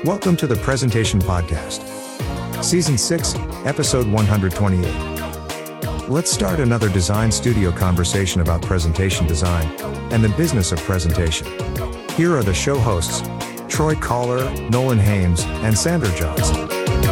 Welcome to the Presentation Podcast, Season 6, Episode 128. Let's start another design studio conversation about presentation design and the business of presentation. Here are the show hosts, Troy Collar, Nolan Hames, and Sandra Johnson.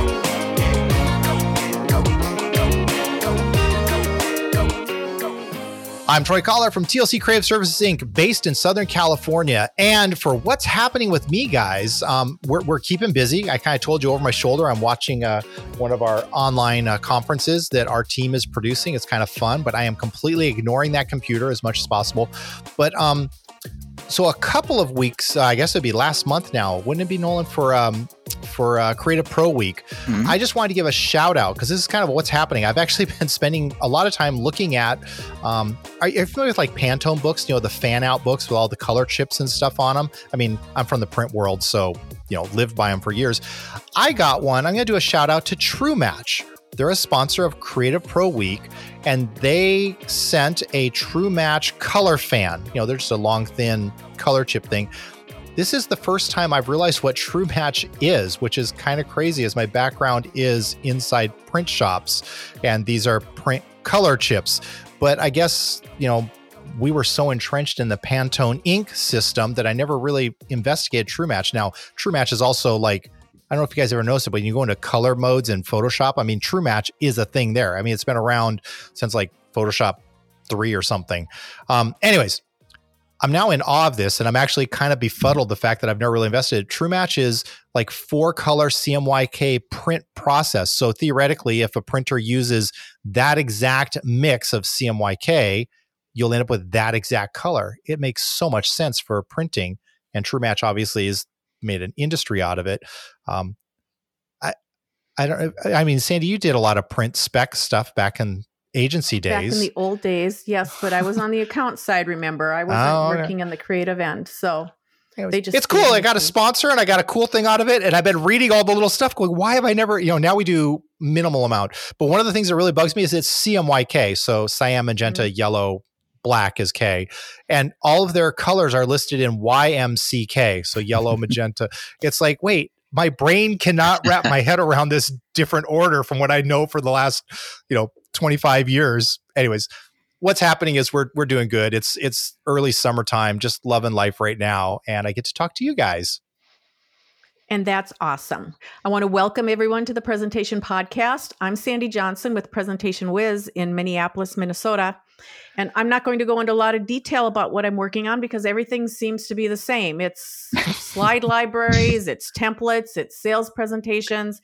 I'm Troy Collar from TLC Creative Services, Inc., based in Southern California. And for what's happening with me, guys, we're keeping busy. I kind of told you over my shoulder, I'm watching one of our online conferences that our team is producing. It's kind of fun, but I am completely ignoring that computer as much as possible. But so a couple of weeks, I guess it'd be last month now, wouldn't it be, Nolan, for Creative Pro Week? Mm-hmm. I just wanted to give a shout out because this is kind of what's happening. I've actually been spending a lot of time looking at, are you familiar with like Pantone books, the fan out books with all the color chips and stuff on them? I mean, I'm from the print world, so, lived by them for years. I got one. I'm going to do a shout out to TrueMatch. They're a sponsor of Creative Pro Week, and they sent a TrueMatch color fan. They're just a long, thin color chip thing. This is the first time I've realized what TrueMatch is, which is kind of crazy as my background is inside print shops, and these are print color chips. But I guess, we were so entrenched in the Pantone ink system that I never really investigated TrueMatch. Now, TrueMatch is also like, I don't know if you guys ever noticed it, but when you go into color modes in Photoshop, I mean, TrueMatch is a thing there. I mean, it's been around since like Photoshop 3 or something. Anyways, I'm now in awe of this, and I'm actually kind of befuddled the fact that I've never really invested. TrueMatch is like 4-color CMYK print process. So theoretically, if a printer uses that exact mix of CMYK, you'll end up with that exact color. It makes so much sense for printing, and TrueMatch obviously is made an industry out of it. I mean, Sandy, you did a lot of print spec stuff back in agency days. Back in the old days, yes, but I was on the account side, remember? I wasn't working in the creative end, so it's cool. I got a sponsor and I got a cool thing out of it, and I've been reading all the little stuff going, why have I never, now we do minimal amount. But one of the things that really bugs me is it's CMYK, so cyan, magenta, yellow, black is K, and all of their colors are listed in YMCK, so yellow, magenta. It's like, wait, my brain cannot wrap my head around this different order from what I know for the last, 25 years. Anyways, what's happening is we're doing good. It's early summertime, just loving life right now, and I get to talk to you guys. And that's awesome. I want to welcome everyone to the Presentation Podcast. I'm Sandy Johnson with Presentation Wiz in Minneapolis, Minnesota. And I'm not going to go into a lot of detail about what I'm working on because everything seems to be the same. It's slide libraries, it's templates, it's sales presentations.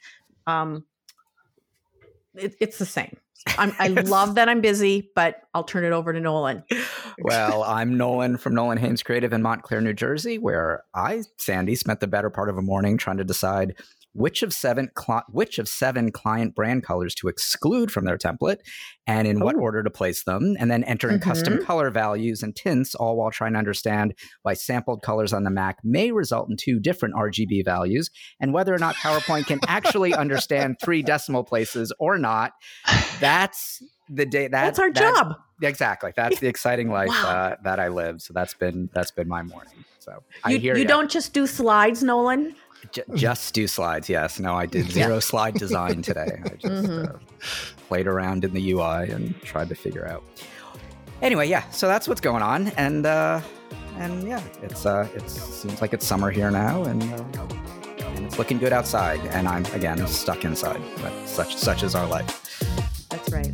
It's the same. I love that I'm busy, but I'll turn it over to Nolan. Well, I'm Nolan from Nolan Hames Creative in Montclair, New Jersey, where Sandy, spent the better part of a morning trying to decide which of seven client brand colors to exclude from their template and in what order to place them, and then entering custom color values and tints, all while trying to understand why sampled colors on the Mac may result in 2 different RGB values and whether or not PowerPoint can actually understand 3 decimal places or not. That's the day. That's our job. Exactly. That's the exciting life that I live. So that's been my morning. So you don't just do slides, Nolan? Just do slides, yes. No, I did 0 slide design today. I just played around in the UI and tried to figure out. Anyway, yeah. So that's what's going on, and yeah, it seems like it's summer here now, and it's looking good outside. And I'm again stuck inside, but such is our life. That's right.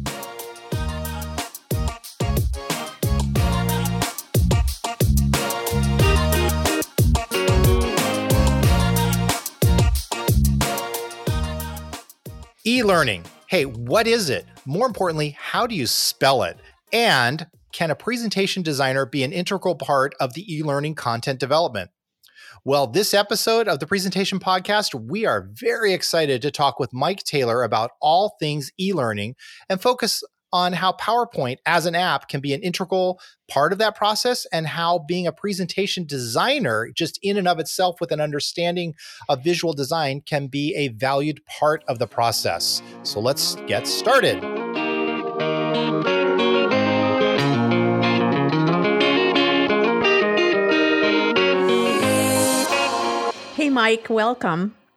E-learning. Hey, what is it? More importantly, how do you spell it? And can a presentation designer be an integral part of the e-learning content development? Well, this episode of the Presentation Podcast, we are very excited to talk with Mike Taylor about all things e-learning and focus on how PowerPoint as an app can be an integral part of that process, and how being a presentation designer just in and of itself with an understanding of visual design can be a valued part of the process. So let's get started. Hey, Mike, welcome.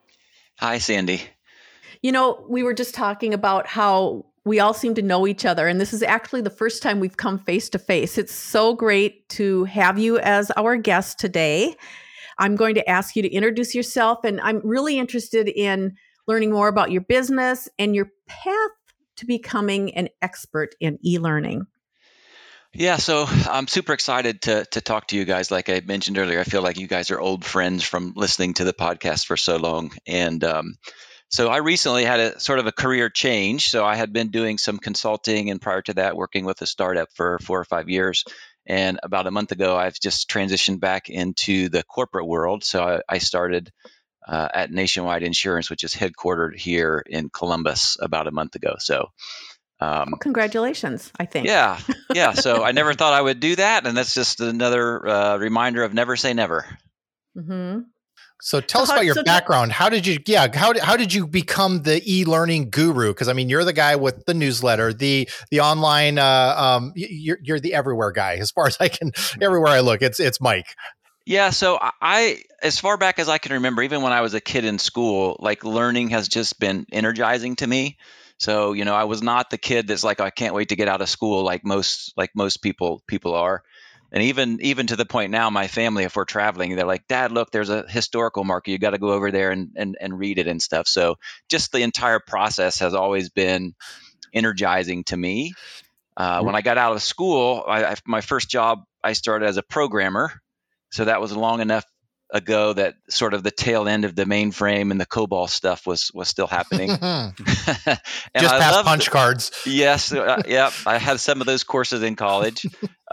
Hi, Sandy. You know, we were just talking about how we all seem to know each other, and this is actually the first time we've come face to face. It's so great to have you as our guest today. I'm going to ask you to introduce yourself, and I'm really interested in learning more about your business and your path to becoming an expert in e-learning. Yeah, so I'm super excited to talk to you guys. Like I mentioned earlier, I feel like you guys are old friends from listening to the podcast for so long. And so I recently had a sort of a career change. So I had been doing some consulting, and prior to that, working with a startup for 4 or 5 years. And about a month ago, I've just transitioned back into the corporate world. So I started at Nationwide Insurance, which is headquartered here in Columbus, about a month ago. So well, congratulations, I think. Yeah. So I never thought I would do that. And that's just another reminder of never say never. Mm-hmm. So tell us about your background. How did you become the e-learning guru? Because I mean, you're the guy with the newsletter, the online. You're the everywhere guy. As far as I can, everywhere I look, it's Mike. Yeah. So I, as far back as I can remember, even when I was a kid in school, like learning has just been energizing to me. So, you know, I was not the kid that's like, I can't wait to get out of school like most people are. And even to the point now, my family, if we're traveling, they're like, Dad, look, there's a historical marker. You got to go over there and read it and stuff. So just the entire process has always been energizing to me. When I got out of school, my first job, I started as a programmer. So that was long enough ago that sort of the tail end of the mainframe and the COBOL stuff was still happening. Just past punch cards. Yes. Yeah. I had some of those courses in college.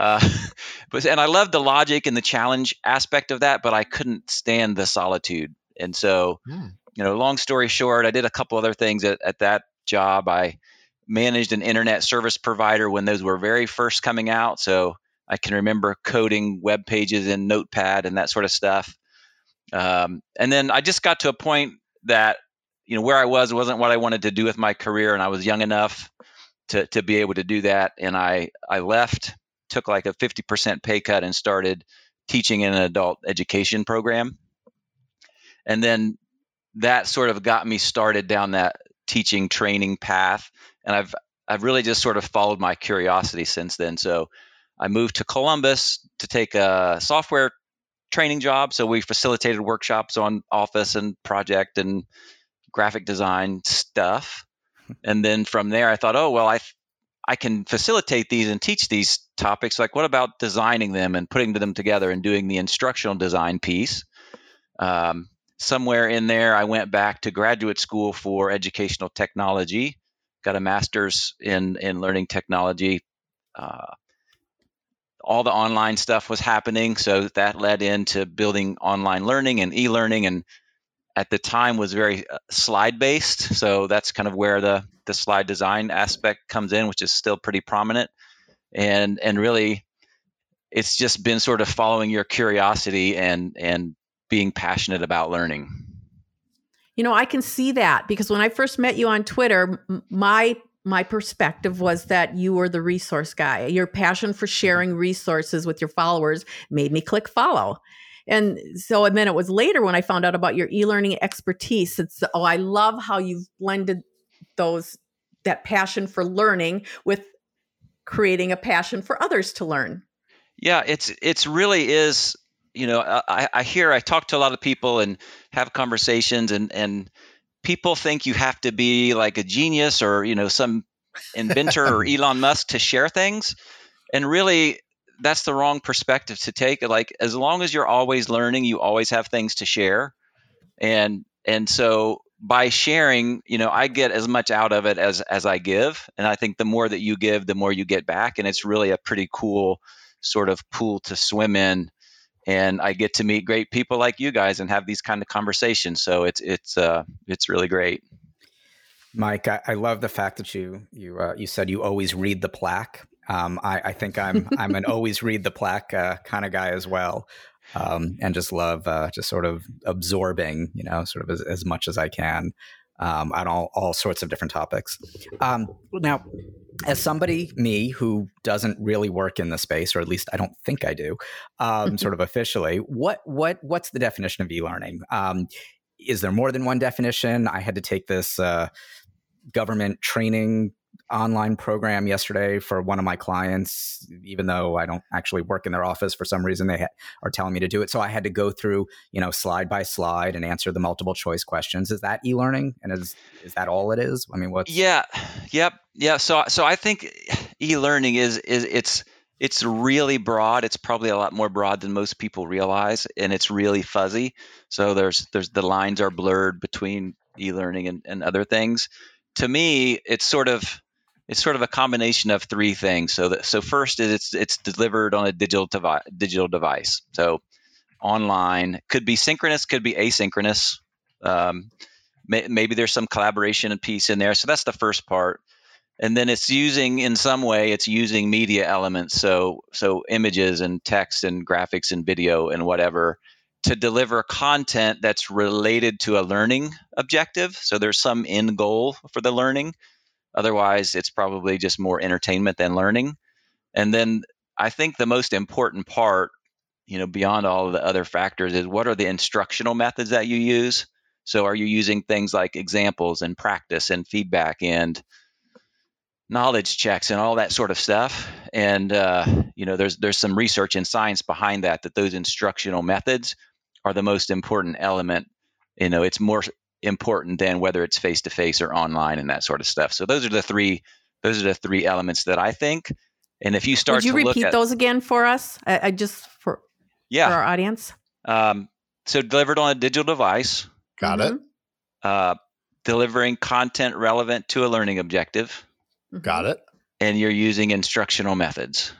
And I loved the logic and the challenge aspect of that, but I couldn't stand the solitude. And so, you know, long story short, I did a couple other things at that job. I managed an internet service provider when those were very first coming out. So I can remember coding web pages in Notepad and that sort of stuff. And then I just got to a point that, you know, where I wasn't what I wanted to do with my career. And I was young enough to be able to do that. And I left, took like a 50% pay cut and started teaching in an adult education program. And then that sort of got me started down that teaching training path. And I've really just sort of followed my curiosity since then. So I moved to Columbus to take a software training job. So we facilitated workshops on Office and project and graphic design stuff. And then from there, I thought, oh, well, I can facilitate these and teach these topics. Like, what about designing them and putting them together and doing the instructional design piece? Somewhere in there, I went back to graduate school for educational technology, got a master's in learning technology. All the online stuff was happening. So that led into building online learning and e-learning. And at the time was very slide based. So that's kind of where the slide design aspect comes in, which is still pretty prominent. And really, it's just been sort of following your curiosity and being passionate about learning. You know, I can see that because when I first met you on Twitter, my perspective was that you were the resource guy. Your passion for sharing resources with your followers made me click follow. And then it was later when I found out about your e-learning expertise. I love how you've blended that passion for learning with creating a passion for others to learn. Yeah, it's really is, you know, I talk to a lot of people and have conversations and people think you have to be like a genius or, you know, some inventor or Elon Musk to share things. And really, that's the wrong perspective to take. Like, as long as you're always learning, you always have things to share. And so by sharing, you know, I get as much out of it as I give. And I think the more that you give, the more you get back. And it's really a pretty cool sort of pool to swim in. And I get to meet great people like you guys and have these kind of conversations. So it's really great. Mike, I love the fact that you said you always read the plaque. I think I'm an always read the plaque kind of guy as well, and just love just sort of absorbing, you know, sort of as much as I can on all sorts of different topics. Now, as somebody, me, who doesn't really work in the space, or at least I don't think I do, sort of officially, what's the definition of e-learning? is there more than one definition? I had to take this government training online program yesterday for one of my clients, even though I don't actually work in their office. For some reason, they are telling me to do it. So I had to go through, slide by slide and answer the multiple choice questions. Is that e-learning? And is that all it is? I mean, what's... Yeah. So I think e-learning it's really broad. It's probably a lot more broad than most people realize, and it's really fuzzy. So there's the lines are blurred between e-learning and other things. To me, it's sort of a combination of three things. So first is it's delivered on a digital device. So online, could be synchronous, could be asynchronous. Maybe there's some collaboration and piece in there. So that's the first part. And then it's using media elements, so images and text and graphics and video and whatever, to deliver content that's related to a learning objective. So there's some end goal for the learning. Otherwise, it's probably just more entertainment than learning. And then I think the most important part, beyond all of the other factors, is what are the instructional methods that you use? So are you using things like examples and practice and feedback and knowledge checks and all that sort of stuff? And there's some research and science behind that those instructional methods are the most important element. It's more important than whether it's face to face or online and that sort of stuff. So those are the three elements that I think. And if you start, would you repeat those again for us? For our audience. So delivered on a digital device. Got it. Delivering content relevant to a learning objective. Got it. And you're using instructional methods.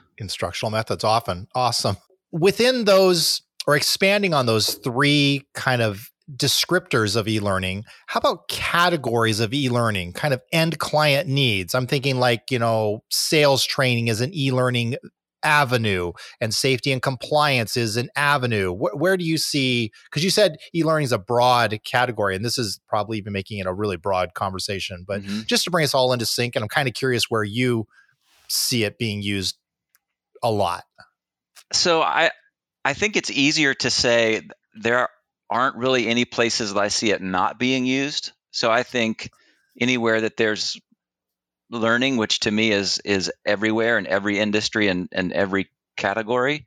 Awesome. Within those, or expanding on those three kind of descriptors of e-learning, how about categories of e-learning, kind of end client needs? I'm thinking like, sales training is an e-learning avenue and safety and compliance is an avenue. Where do you see, because you said e-learning is a broad category, and this is probably even making it a really broad conversation, but just to bring us all into sync, and I'm kind of curious where you see it being used a lot. So I think it's easier to say there aren't really any places that I see it not being used. So I think anywhere that there's learning, which to me is everywhere in every industry and every category.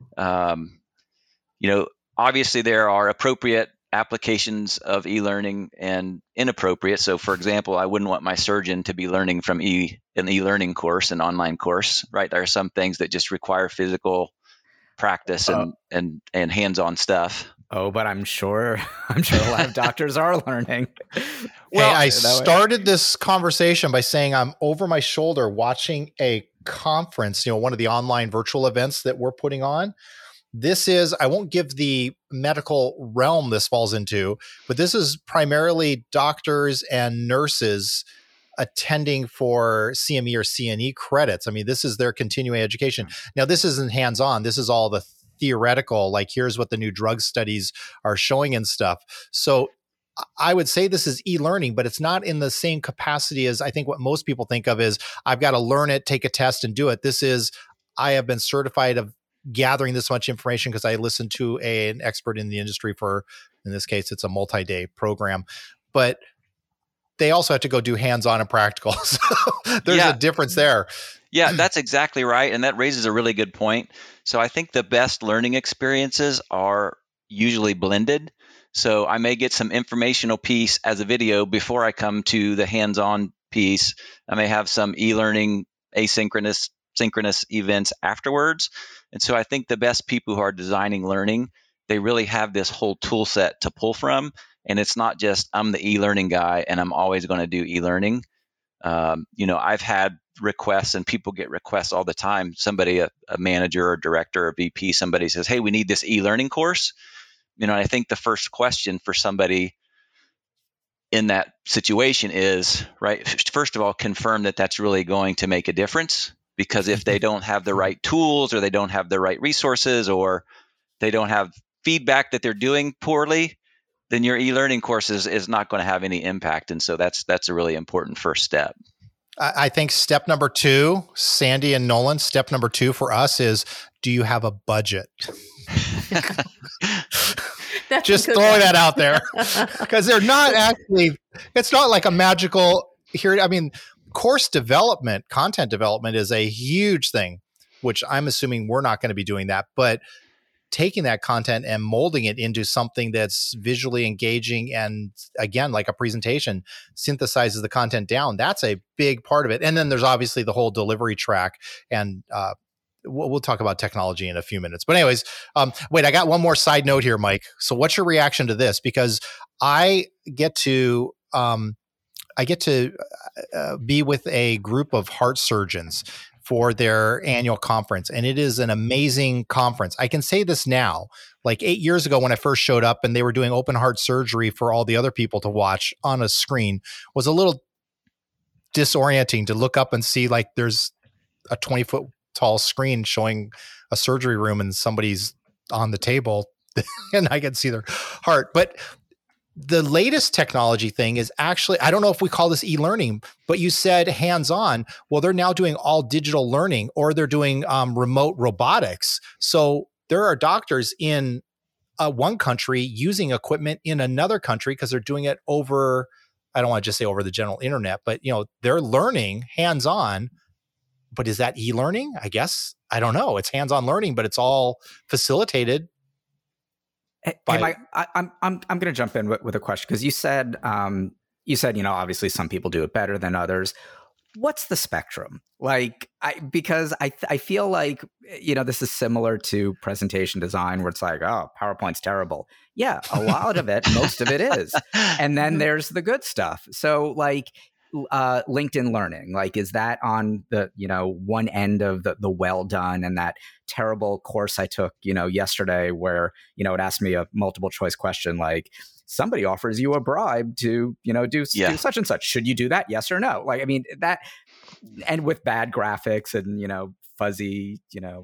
Obviously there are appropriate applications of e-learning and inappropriate. So for example, I wouldn't want my surgeon to be learning from an e-learning course, an online course, right? There are some things that just require physical practice and hands-on stuff. Oh, but I'm sure a lot of doctors are learning. Well, I started this conversation by saying I'm over my shoulder watching a conference, one of the online virtual events that we're putting on. This is, I won't give the medical realm this falls into, but this is primarily doctors and nurses attending for CME or CNE credits. I mean, this is their continuing education. Now, this isn't hands-on. This is all the theoretical, like here's what the new drug studies are showing and stuff. So I would say this is e-learning, but it's not in the same capacity as I think what most people think of is I've got to learn it, take a test and do it. This is, I have been certified of gathering this much information because I listened to an expert in the industry for, in this case, it's a multi-day program, but they also have to go do hands-on and practical. So there's a difference there. Yeah, that's exactly right. And that raises a really good point. So I think the best learning experiences are usually blended. So I may get some informational piece as a video before I come to the hands-on piece. I may have some e-learning, asynchronous, synchronous events afterwards. And so I think the best people who are designing learning, they really have this whole tool set to pull from. And it's not just I'm the e-learning guy and I'm always going to do e-learning. I've had requests and people get requests all the time. Somebody, a manager or director or VP, somebody says, hey, we need this e-learning course. And I think the first question for somebody in that situation is, right, first of all, confirm that that's really going to make a difference. Because if they don't have the right tools or they don't have the right resources or they don't have feedback that they're doing poorly, then your e-learning course is not going to have any impact. And so that's a really important first step. I think step number 2, Sandy and Nolan, step number 2 for us is, do you have a budget? Just throwing that out there because they're not actually, it's not like a magical here. I mean, course development, content development is a huge thing, which I'm assuming we're not going to be doing that, but taking that content and molding it into something that's visually engaging and again, like a presentation, synthesizes the content down. That's a big part of it. And then there's obviously the whole delivery track, and we'll talk about technology in a few minutes. But anyways, wait, I got one more side note here, Mike. So what's your reaction to this? Because I get to be with a group of heart surgeons for their annual conference. And it is an amazing conference. I can say this now, like 8 years ago when I first showed up and they were doing open heart surgery for all the other people to watch on a screen, was a little disorienting to look up and see like there's a 20-foot tall screen showing a surgery room and somebody's on the table and I can see their heart. But the latest technology thing is actually, I don't know if we call this e-learning, but you said hands-on. Well, they're now doing all digital learning, or they're doing remote robotics. So there are doctors in one country using equipment in another country because they're doing it over, I don't want to just say over the general internet, but they're learning hands-on. But is that e-learning? I guess, I don't know. It's hands-on learning, but it's all facilitated. Hey, Mike, I'm going to jump in with a question because you said obviously some people do it better than others. What's the spectrum? Like, because I feel like this is similar to presentation design where it's like, oh, PowerPoint's terrible. Yeah, a lot of it, most of it is, and then there's the good stuff. So like LinkedIn Learning, like, is that on the one end of the well done, and that terrible course I took yesterday where it asked me a multiple choice question like, somebody offers you a bribe to do such and such, should you do that, yes or no? Like, I mean, that, and with bad graphics and fuzzy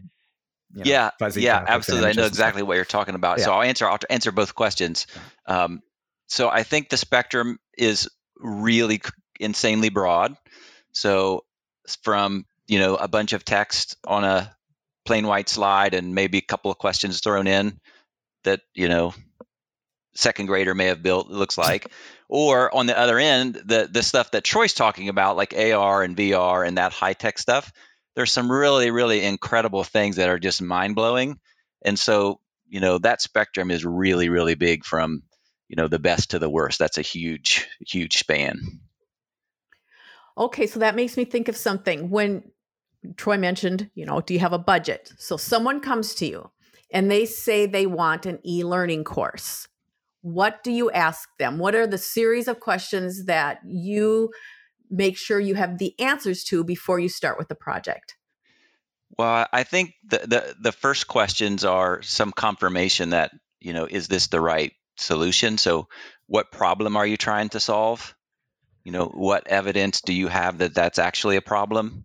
fuzzy absolutely, I know exactly what you're talking about. So I'll answer both questions. So I think the spectrum is really insanely broad. So from a bunch of text on a plain white slide and maybe a couple of questions thrown in that second grader may have built, it looks like, or on the other end, the stuff that Troy's talking about, like AR and VR and that high tech stuff. There's some really, really incredible things that are just mind blowing, and so that spectrum is really, really big from the best to the worst. That's a huge, huge span. Okay, so that makes me think of something. When Troy mentioned, do you have a budget? So someone comes to you and they say they want an e-learning course. What do you ask them? What are the series of questions that you make sure you have the answers to before you start with the project? Well, I think the first questions are some confirmation that, is this the right solution? So what problem are you trying to solve? What evidence do you have that that's actually a problem?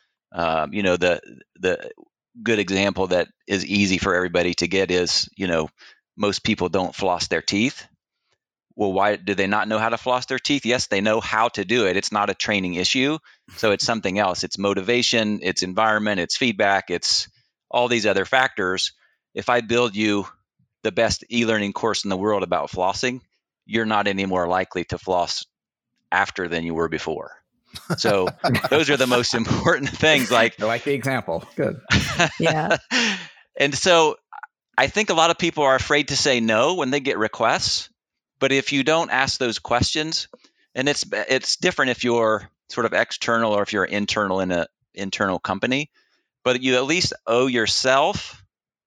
The good example that is easy for everybody to get is, most people don't floss their teeth. Well, why do they not know how to floss their teeth? Yes, they know how to do it. It's not a training issue. So it's something else. It's motivation, it's environment, it's feedback, it's all these other factors. If I build you the best e-learning course in the world about flossing, you're not any more likely to floss after than you were before. So those are the most important things. Like, I like the example. Good. Yeah. And so I think a lot of people are afraid to say no when they get requests. But if you don't ask those questions, and it's different if you're sort of external or if you're internal in an internal company, but you at least owe yourself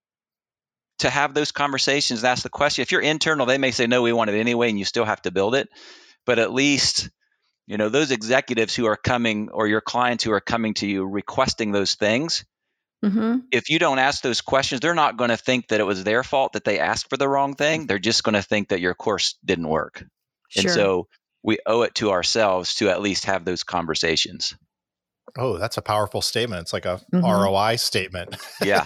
to have those conversations and ask the question. If you're internal, they may say, no, we want it anyway, and you still have to build it. But at least, those executives who are coming, or your clients who are coming to you requesting those things, if you don't ask those questions, they're not going to think that it was their fault that they asked for the wrong thing. They're just going to think that your course didn't work. Sure. And so we owe it to ourselves to at least have those conversations. Oh, that's a powerful statement. It's like a ROI statement. Yeah.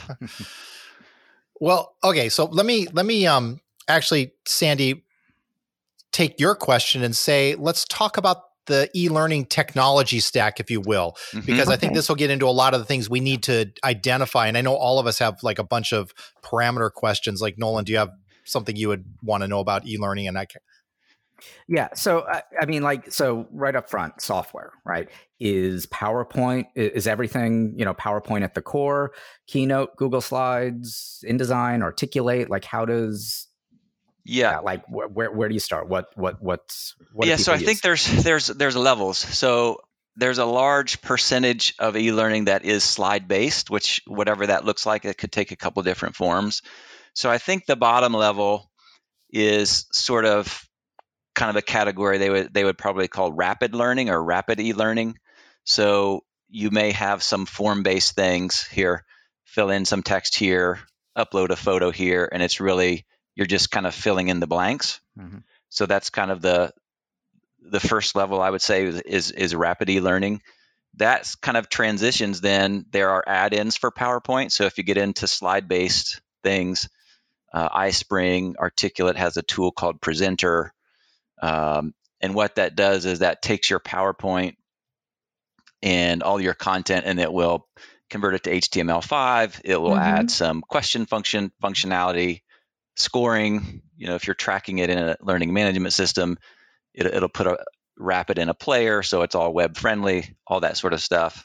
Well, okay. So let me actually, Sandy, take your question and say, let's talk about the e-learning technology stack, if you will, because I think this will get into a lot of the things we need to identify. And I know all of us have like a bunch of parameter questions. Like, Nolan, do you have something you would want to know about e-learning and that. Yeah. So, I mean, so right up front, software, right? Is PowerPoint, is everything, PowerPoint at the core, Keynote, Google Slides, InDesign, Articulate? Like, how does, like where do you start? What so I think there's levels. So there's a large percentage of e-learning that is slide based, which whatever that looks like, it could take a couple different forms. So I think the bottom level is sort of kind of a category they would probably call rapid learning or rapid e-learning. So you may have some form-based things here, fill in some text here, upload a photo here, and it's really, you're just kind of filling in the blanks. Mm-hmm. So that's kind of the first level I would say is rapid e-learning. That's kind of transitions. Then there are add-ins for PowerPoint. So if you get into slide-based things, iSpring, Articulate has a tool called Presenter. And what that does is that takes your PowerPoint and all your content, and it will convert it to HTML5. It will add some question functionality, scoring. If you're tracking it in a learning management system, it'll put wrap it in a player, so it's all web friendly, all that sort of stuff.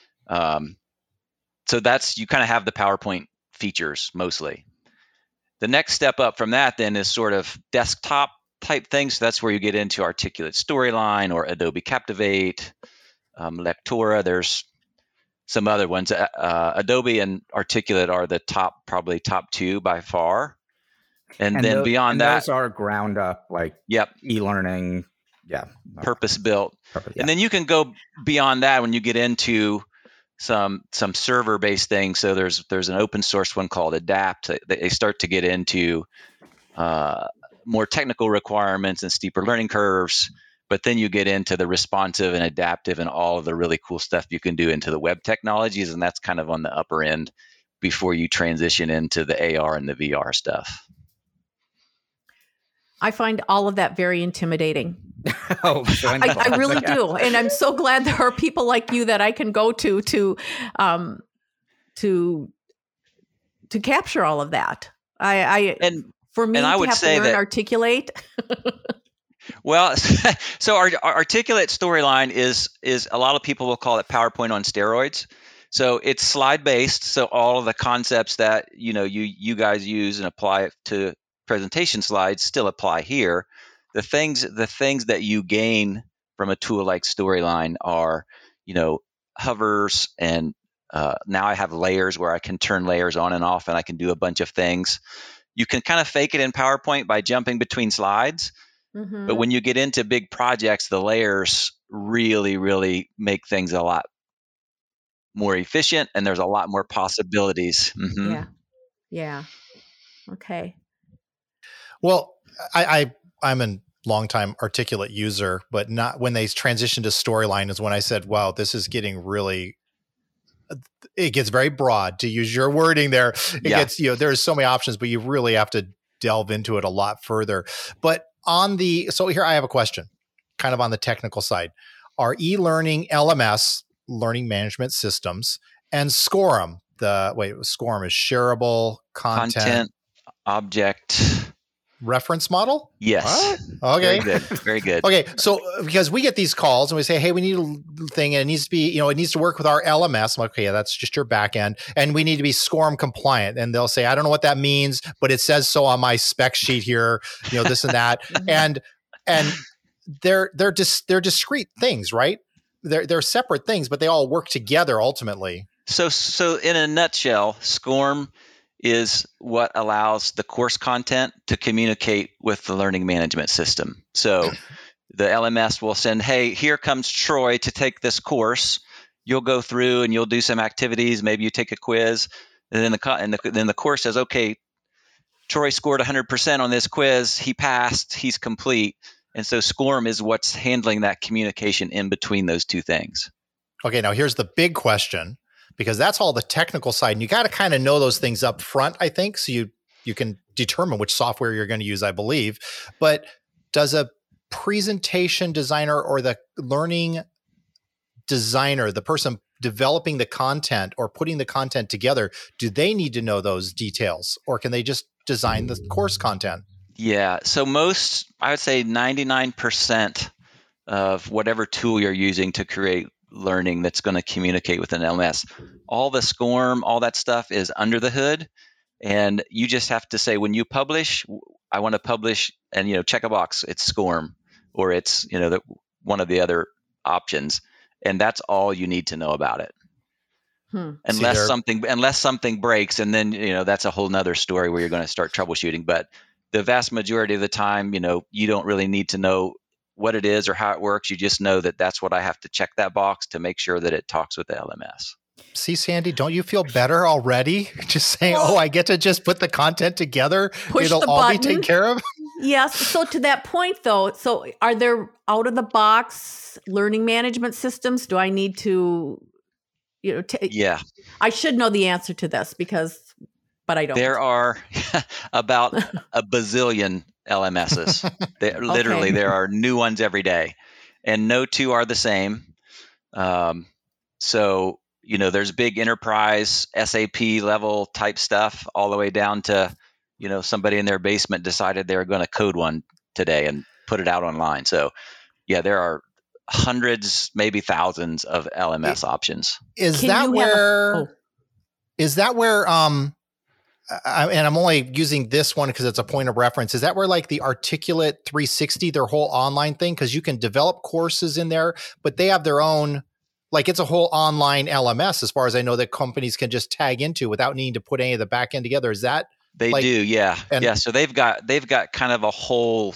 So that's, you kind of have the PowerPoint features mostly. The next step up from that then is sort of desktop type things. So that's where you get into Articulate Storyline or Adobe Captivate, Lectora. There's some other ones. Adobe and Articulate are the probably top two by far. And then beyond that, those are ground up, e-learning, purpose built. And then you can go beyond that when you get into some server based things. So there's an open source one called Adapt. They start to get into more technical requirements and steeper learning curves, but then you get into the responsive and adaptive and all of the really cool stuff you can do into the web technologies, and that's kind of on the upper end before you transition into the AR and the VR stuff. I find all of that very intimidating. I really do, and I'm so glad there are people like you that I can go to capture all of that. For me, I would have say to learn Articulate. Well, so our Articulate Storyline is a lot of people will call it PowerPoint on steroids. So it's slide based. So all of the concepts that you guys use and apply to presentation slides still apply here. The things that you gain from a tool like Storyline are hovers, and now I have layers where I can turn layers on and off, and I can do a bunch of things. You can kind of fake it in PowerPoint by jumping between slides. Mm-hmm. But when you get into big projects, the layers really, really make things a lot more efficient, and there's a lot more possibilities. Mm-hmm. Yeah. Okay. Well, I'm a longtime Articulate user, but not when they transitioned to Storyline is when I said, wow, this is getting really, it gets very broad, to use your wording there. It gets, there's so many options, but you really have to delve into it a lot further. But so here I have a question, kind of on the technical side. Are e-learning LMS, learning management systems, and SCORM, SCORM is shareable content object reference model? Yes. What? Okay. Very good. Okay. So because we get these calls and we say, hey, we need a thing and it needs to be, it needs to work with our LMS. I'm like, okay, yeah, that's just your back end. And we need to be SCORM compliant. And they'll say, I don't know what that means, but it says so on my spec sheet here, this and that. and they're discrete things, right? They're separate things, but they all work together ultimately. So in a nutshell, SCORM is what allows the course content to communicate with the learning management system. So the LMS will send, hey, here comes Troy to take this course. You'll go through and you'll do some activities. Maybe you take a quiz. And then the course says, okay, Troy scored 100% on this quiz. He passed. He's complete. And so SCORM is what's handling that communication in between those two things. Okay, now here's the big question, because that's all the technical side. And you got to kind of know those things up front, I think, so you can determine which software you're going to use, I believe. But does a presentation designer or the learning designer, the person developing the content or putting the content together, do they need to know those details? Or can they just design the course content? Yeah. So I would say 99% of whatever tool you're using to create learning that's going to communicate with an LMS, all the SCORM, all that stuff is under the hood. And you just have to say, when you publish, I want to publish, and check a box. It's SCORM, or it's one of the other options, and that's all you need to know about it. Unless something breaks, and then that's a whole nother story where you're going to start troubleshooting. But the vast majority of the time, you don't really need to know what it is or how it works. You just know that that's what I have to check that box to make sure that it talks with the LMS. See, Sandy, don't you feel better already? Just saying, I get to just put the content together. It'll all be taken care of. Yes. So to that point, though, are there out of the box learning management systems? Do I need to, yeah. I should know the answer to this but I don't. There are about a bazillion LMSs. Literally, there are new ones every day, and no two are the same. So, there's big enterprise SAP level type stuff all the way down to, somebody in their basement decided they were going to code one today and put it out online. So, yeah, there are hundreds, maybe thousands of LMS options. Is that where, and I'm only using this one because it's a point of reference. Is that where like the Articulate 360, their whole online thing? Because you can develop courses in there, but they have their own, like it's a whole online LMS, as far as I know, that companies can just tag into without needing to put any of the back end together. Is that? They do, yeah. So they've got kind of a whole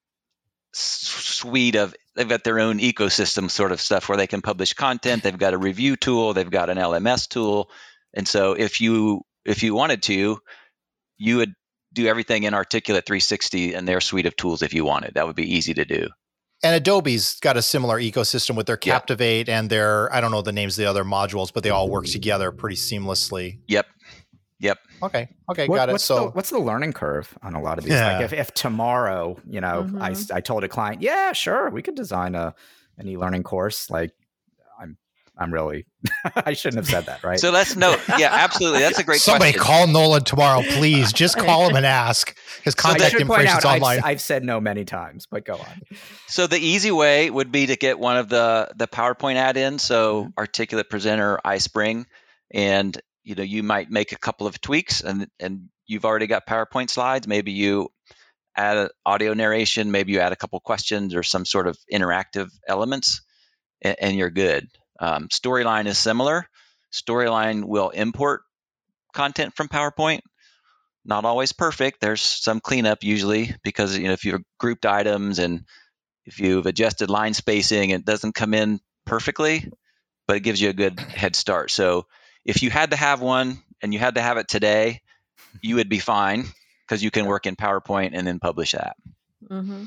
suite of, they've got their own ecosystem sort of stuff where they can publish content. They've got a review tool. They've got an LMS tool. And so if you wanted to, you would do everything in Articulate 360 and their suite of tools if you wanted. That would be easy to do. And Adobe's got a similar ecosystem with their Captivate and their, I don't know the names of the other modules, but they all work together pretty seamlessly. Yep. Okay, got it. What's the learning curve on a lot of these? Yeah. Like if tomorrow, I told a client, yeah, sure, we could design an e-learning course. Like I'm really, I shouldn't have said that, right? So let's know. Yeah, absolutely. That's a great Somebody question. Call Nolan tomorrow, please. Just call him and ask. His contact information's online. I've said no many times, but go on. So the easy way would be to get one of the PowerPoint add-ins. So Articulate Presenter, iSpring, and you might make a couple of tweaks, and you've already got PowerPoint slides. Maybe you add audio narration. Maybe you add a couple questions or some sort of interactive elements, and you're good. Storyline is similar. Storyline will import content from PowerPoint. Not always perfect. There's some cleanup usually because if you've grouped items and if you've adjusted line spacing, it doesn't come in perfectly, but it gives you a good head start. So if you had to have one and you had to have it today, you would be fine because you can work in PowerPoint and then publish that. Mm-hmm.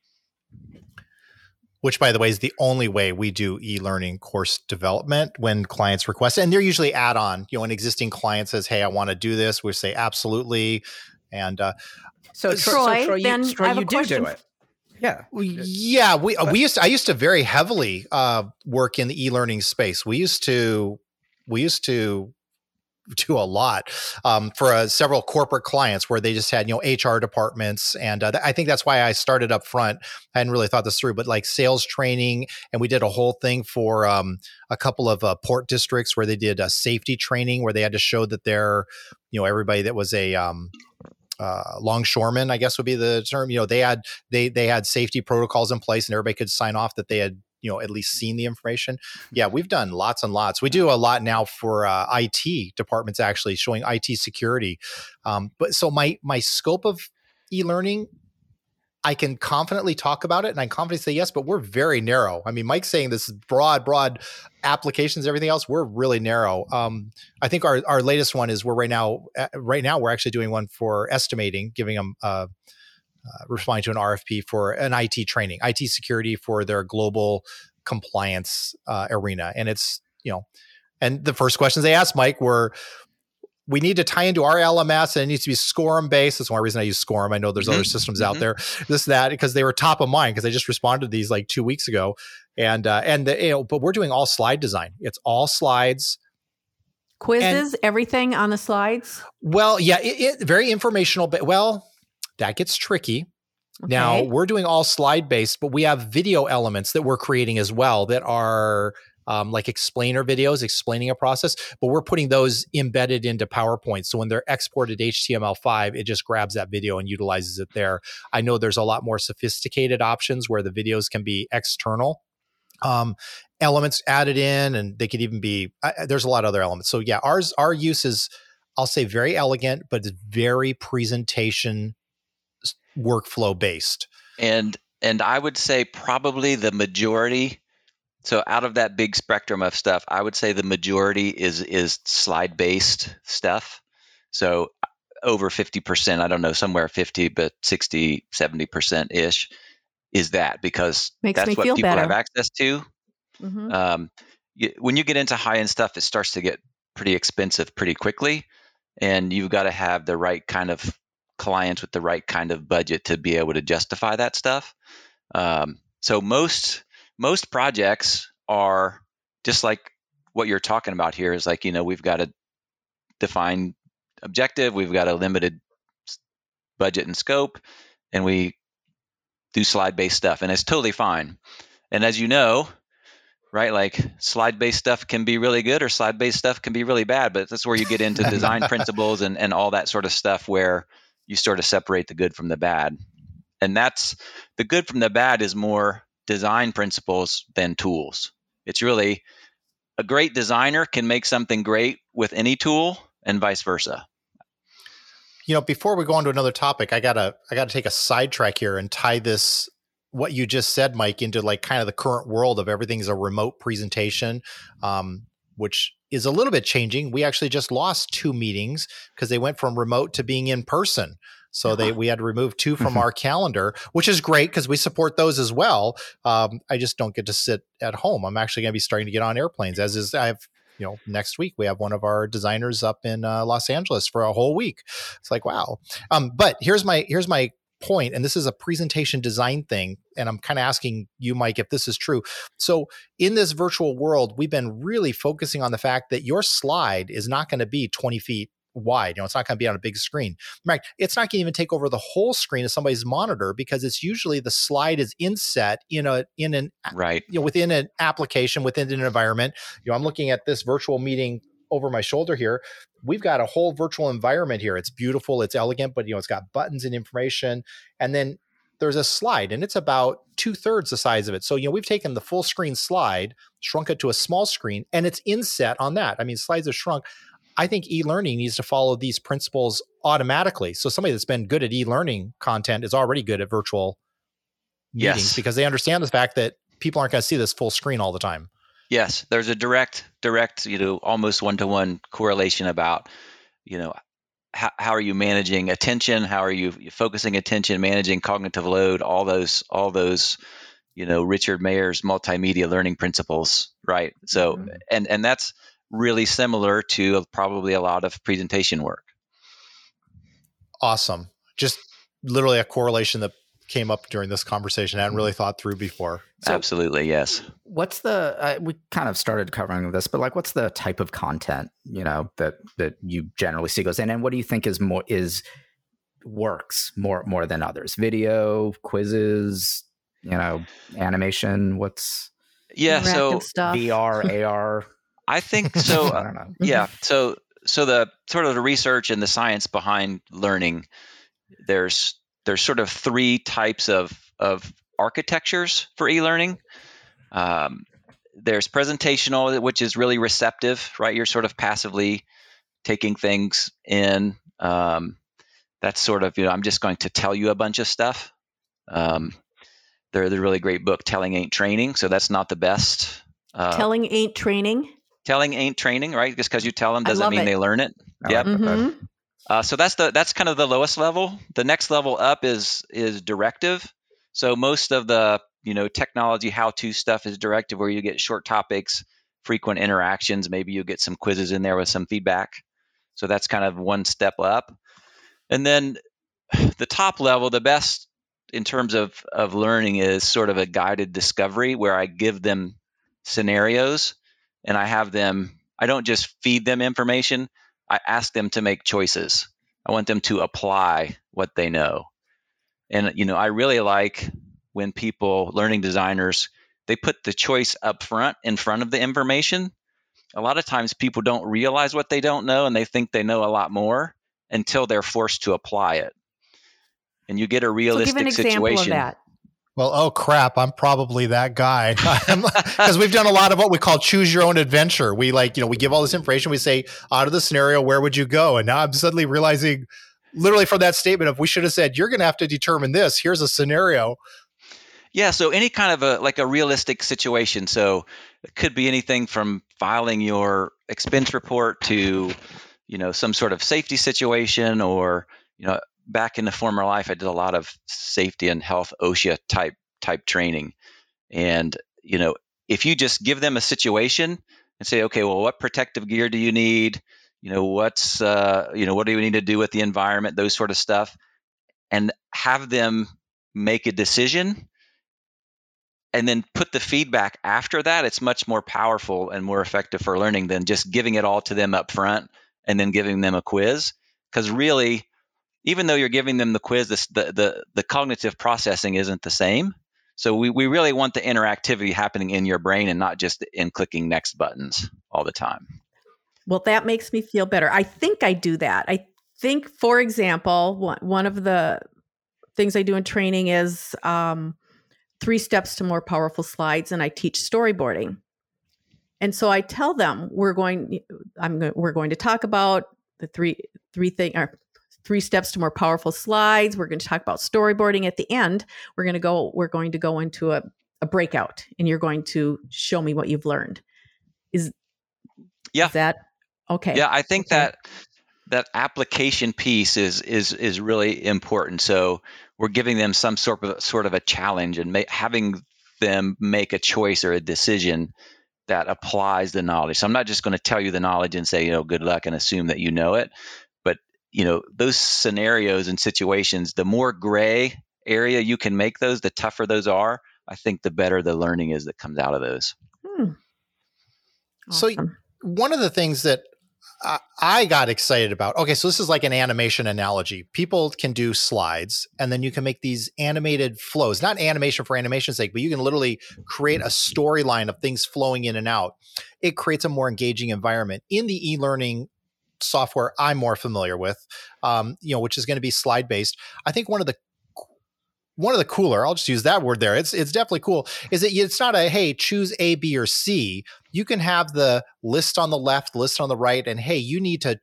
Which, by the way, is the only way we do e-learning course development when clients request it. And they're usually add-on. An existing client says, hey, I want to do this. We say, absolutely. And so Troy, then I have a question. Do it. Yeah. I used to very heavily work in the e-learning space. We used to do a lot for several corporate clients where they just had HR departments, and I think that's why I started up front. I hadn't really thought this through, but like sales training, and we did a whole thing for a couple of port districts where they did safety training, where they had to show that they're everybody that was a longshoreman, I guess would be the term. They had safety protocols in place, and everybody could sign off that they had at least seen the information. Yeah, we've done lots and lots. We do a lot now for IT departments, actually showing IT security. But so my scope of e-learning, I can confidently talk about it and I can confidently say yes, but we're very narrow. I mean, Mike's saying this is broad applications, everything else, we're really narrow. I think our latest one is right now we're actually doing one for estimating, giving them responding to an RFP for an IT training, IT security for their global compliance arena. And it's, and the first questions they asked Mike were, we need to tie into our LMS and it needs to be SCORM based. That's one reason I use SCORM. I know there's other systems out there, because they were top of mind because I just responded to these like 2 weeks ago. But we're doing all slide design. It's all slides. Quizzes, everything on the slides? Well, yeah, it very informational, but that gets tricky. Okay. Now, we're doing all slide-based, but we have video elements that we're creating as well that are like explainer videos explaining a process, but we're putting those embedded into PowerPoint. So when they're exported HTML5, it just grabs that video and utilizes it there. I know there's a lot more sophisticated options where the videos can be external elements added in, and they could even be, there's a lot of other elements. So yeah, our use is, I'll say, very elegant, but it's very presentation workflow based. And I would say probably the majority, so out of that big spectrum of stuff, I would say the majority is slide based stuff. So over 50%, I don't know, somewhere 50, but 60, 70% ish is that, because that's what people have access to. Mm-hmm. When you get into high end stuff, it starts to get pretty expensive pretty quickly, and you've got to have the right kind of clients with the right kind of budget to be able to justify that stuff. So most projects are just like what you're talking about here, is like, we've got a defined objective, we've got a limited budget and scope, and we do slide-based stuff, and it's totally fine. And as you know, right, like slide-based stuff can be really good or slide-based stuff can be really bad, but that's where you get into design principles and all that sort of stuff, where you sort of separate the good from the bad. And that's, the good from the bad is more design principles than tools. It's really, a great designer can make something great with any tool, and vice versa. Before we go on to another topic, I gotta take a sidetrack here and tie this, what you just said, Mike, into like kind of the current world of everything's a remote presentation, which is a little bit changing. We actually just lost 2 meetings because they went from remote to being in person. So we had to remove 2 from our calendar, which is great because we support those as well. I just don't get to sit at home. I'm actually going to be starting to get on airplanes, as is, I have, next week we have one of our designers up in Los Angeles for a whole week. It's like, wow. But here's my point, and this is a presentation design thing, and I'm kind of asking you, Mike, if this is true. So in this virtual world, we've been really focusing on the fact that your slide is not going to be 20 feet wide. It's not going to be on a big screen. Right? It's not going to even take over the whole screen of somebody's monitor, because it's usually the slide is inset within an application, within an environment. I'm looking at this virtual meeting over my shoulder here. We've got a whole virtual environment here. It's beautiful, it's elegant, but it's got buttons and information. And then there's a slide, and it's about 2/3 the size of it. So, we've taken the full screen slide, shrunk it to a small screen, and it's inset on that. I mean, slides are shrunk. I think e-learning needs to follow these principles automatically. So somebody that's been good at e-learning content is already good at virtual meetings, because they understand the fact that people aren't going to see this full screen all the time. Yes, there's a direct, almost one-to-one correlation about, how are you managing attention? How are you focusing attention, managing cognitive load, all those, Richard Mayer's multimedia learning principles, right? So, and that's really similar to probably a lot of presentation work. Awesome. Just literally a correlation that came up during this conversation I hadn't really thought through before. So, absolutely, yes. What's the we kind of started covering this, but like, what's the type of content that you generally see goes in, and what do you think works more than others? Video, quizzes, animation. What's so stuff. VR, AR. I think so. I don't know. Yeah. So the sort of the research and the science behind learning, there's sort of 3 types of architectures for e-learning. There's presentational, which is really receptive, right? You're sort of passively taking things in. That's sort of, I'm just going to tell you a bunch of stuff. There's a really great book, Telling Ain't Training. So that's not the best. Telling ain't training? Telling ain't training, right? Just because you tell them doesn't mean they learn it. Yep. Mm-hmm. So that's kind of the lowest level. The next level up is directive. So most of the technology how-to stuff is directive, where you get short topics, frequent interactions. Maybe you get some quizzes in there with some feedback. So that's kind of one step up. And then the top level, the best in terms of learning, is sort of a guided discovery, where I give them scenarios and I have them I don't just feed them information. I ask them to make choices. I want them to apply what they know. And, I really like when people, learning designers, they put the choice up front in front of the information. A lot of times people don't realize what they don't know, and they think they know a lot more until they're forced to apply it. And you get a realistic give an situation. Example of that. Well, oh crap, I'm probably that guy. Because we've done a lot of what we call choose your own adventure. We we give all this information. We say, out of the scenario, where would you go? And now I'm suddenly realizing, literally from that statement of, we should have said, you're going to have to determine this. Here's a scenario. Yeah. So any kind of a realistic situation. So it could be anything from filing your expense report to, some sort of safety situation, or, back in the former life, I did a lot of safety and health OSHA type training. And, if you just give them a situation and say, okay, well, what protective gear do you need? What do you need to do with the environment, those sort of stuff, and have them make a decision and then put the feedback after that, it's much more powerful and more effective for learning than just giving it all to them up front and then giving them a quiz. Because really, even though you're giving them the quiz, the cognitive processing isn't the same. So we really want the interactivity happening in your brain and not just in clicking next buttons all the time. Well, that makes me feel better. I think I do that. I think, for example, one of the things I do in training is 3 steps to more powerful slides, and I teach storyboarding. And so I tell them we're going to talk about the three steps to more powerful slides. We're going to talk about storyboarding at the end. We're going to go into a breakout, and you're going to show me what you've learned. Is that okay? Yeah, I think that application piece is really important. So we're giving them some sort of a challenge and having them make a choice or a decision that applies the knowledge. So I'm not just going to tell you the knowledge and say, good luck and assume that you know it. But, those scenarios and situations, the more gray area you can make those, the tougher those are, I think the better the learning is that comes out of those. Awesome. So one of the things that I got excited about, okay, so this is like an animation analogy. People can do slides, and then you can make these animated flows, not animation for animation's sake, but you can literally create a storyline of things flowing in and out. It creates a more engaging environment. In the e-learning software I'm more familiar with, which is going to be slide-based, I think one of the cooler, I'll just use that word there, it's definitely cool, is that it's not a, hey, choose A, B, or C. You can have the list on the left, list on the right, and hey, you need to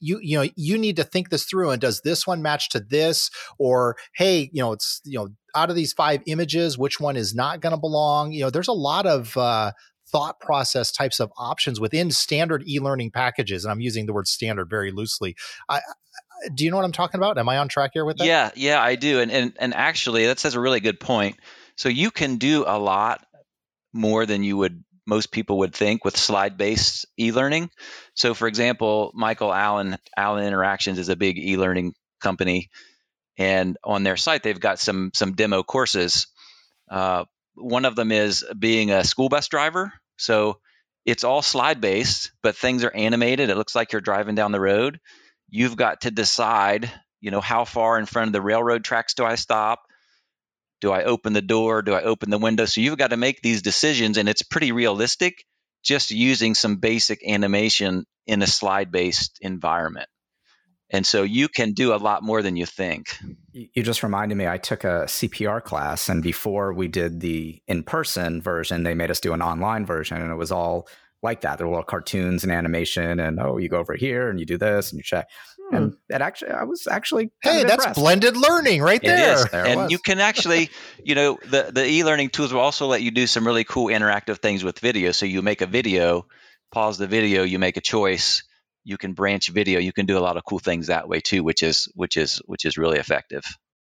think this through, and does this one match to this? Or hey, it's out of these 5 images, which one is not going to belong? There's a lot of thought process types of options within standard e-learning packages, and I'm using the word standard very loosely. Do you know what I'm talking about? Am I on track here with that? Yeah, I do. And actually, that's a really good point. So you can do a lot more than most people would think with slide-based e-learning. So for example, Michael Allen Interactions is a big e-learning company. And on their site, they've got some demo courses. One of them is being a school bus driver. So it's all slide-based, but things are animated. It looks like you're driving down the road. You've got to decide, how far in front of the railroad tracks do I stop? Do I open the door? Do I open the window? So you've got to make these decisions, and it's pretty realistic just using some basic animation in a slide-based environment. And so you can do a lot more than you think. You just reminded me, I took a CPR class, and before we did the in-person version, they made us do an online version, and it was all like that. There were little cartoons and animation, and you go over here and you do this and you check. And I was actually hey, that's impressed. Blended learning right there. It is. And you can actually, the e-learning tools will also let you do some really cool interactive things with video. So you make a video, pause the video, you make a choice, you can branch video, you can do a lot of cool things that way too, which is really effective.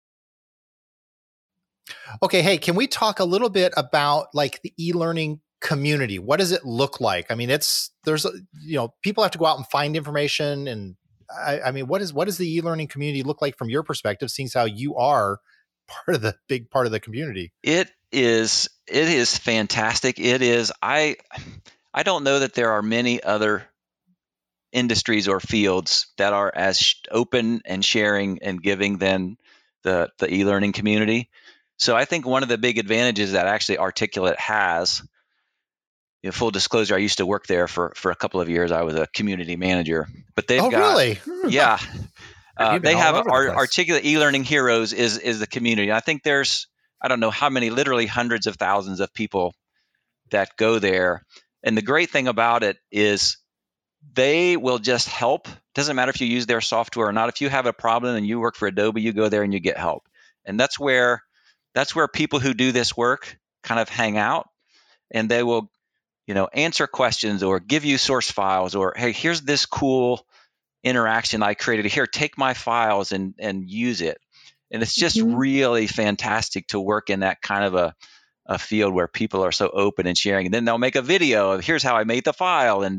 Okay, hey, can we talk a little bit about like the e-learning community? What does it look like? I mean, people have to go out and find information, and I mean, what does the e-learning community look like from your perspective, seeing as how you are big part of the community? It is fantastic. It is. I don't know that there are many other industries or fields that are as open and sharing and giving than the e-learning community. So I think one of the big advantages that actually Articulate has, full disclosure, I used to work there for a couple of years. I was a community manager, but they've got, really? Yeah. They have Articulate e-learning heroes is the community. I think there's, I don't know how many, literally hundreds of thousands of people that go there. And the great thing about it is they will just help. Doesn't matter if you use their software or not. If you have a problem and you work for Adobe, you go there and you get help. And that's where people who do this work kind of hang out, and they will, answer questions or give you source files, or, hey, here's this cool interaction I created. Here, take my files and use it. And it's just really fantastic to work in that kind of a field where people are so open and sharing. And then they'll make a video of, here's how I made the file. And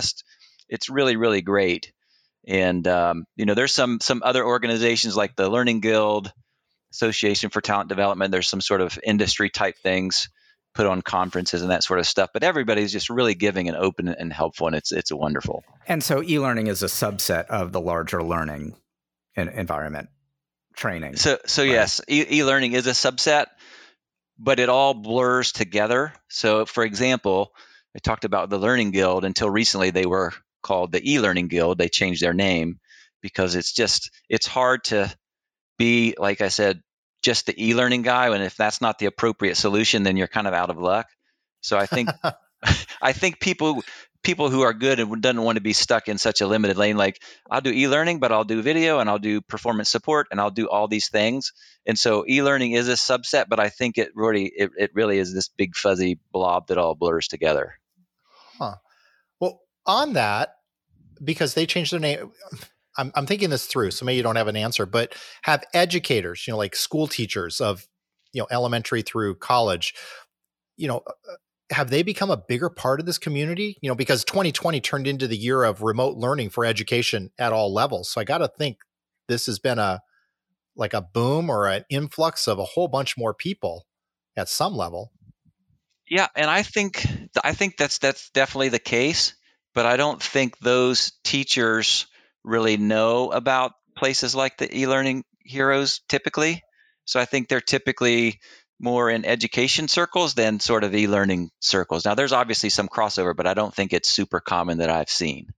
it's really, really great. And, there's some other organizations like the Learning Guild, Association for Talent Development. There's some sort of industry type things put on conferences and that sort of stuff. But everybody's just really giving and open and helpful. And it's wonderful. And so e-learning is a subset of the larger learning environment training. So right? Yes, e-learning is a subset, but it all blurs together. So for example, I talked about the Learning Guild. Until recently, they were called the E-Learning Guild. They changed their name because it's hard to be, like I said, just the e-learning guy. And if that's not the appropriate solution, then you're kind of out of luck. So I think I think people who are good and doesn't want to be stuck in such a limited lane, like, I'll do e-learning, but I'll do video and I'll do performance support and I'll do all these things. And so e-learning is a subset, but I think it really is this big fuzzy blob that all blurs together. Huh. Well, on that, because they changed their name, I'm thinking this through, so maybe you don't have an answer, but have educators, like school teachers of, elementary through college, have they become a bigger part of this community? Because 2020 turned into the year of remote learning for education at all levels. So I got to think this has been a boom or an influx of a whole bunch more people at some level. Yeah, and I think that's definitely the case, but I don't think those teachers really know about places like the e-learning heroes typically. So I think they're typically more in education circles than sort of e-learning circles. Now, there's obviously some crossover, but I don't think it's super common that I've seen.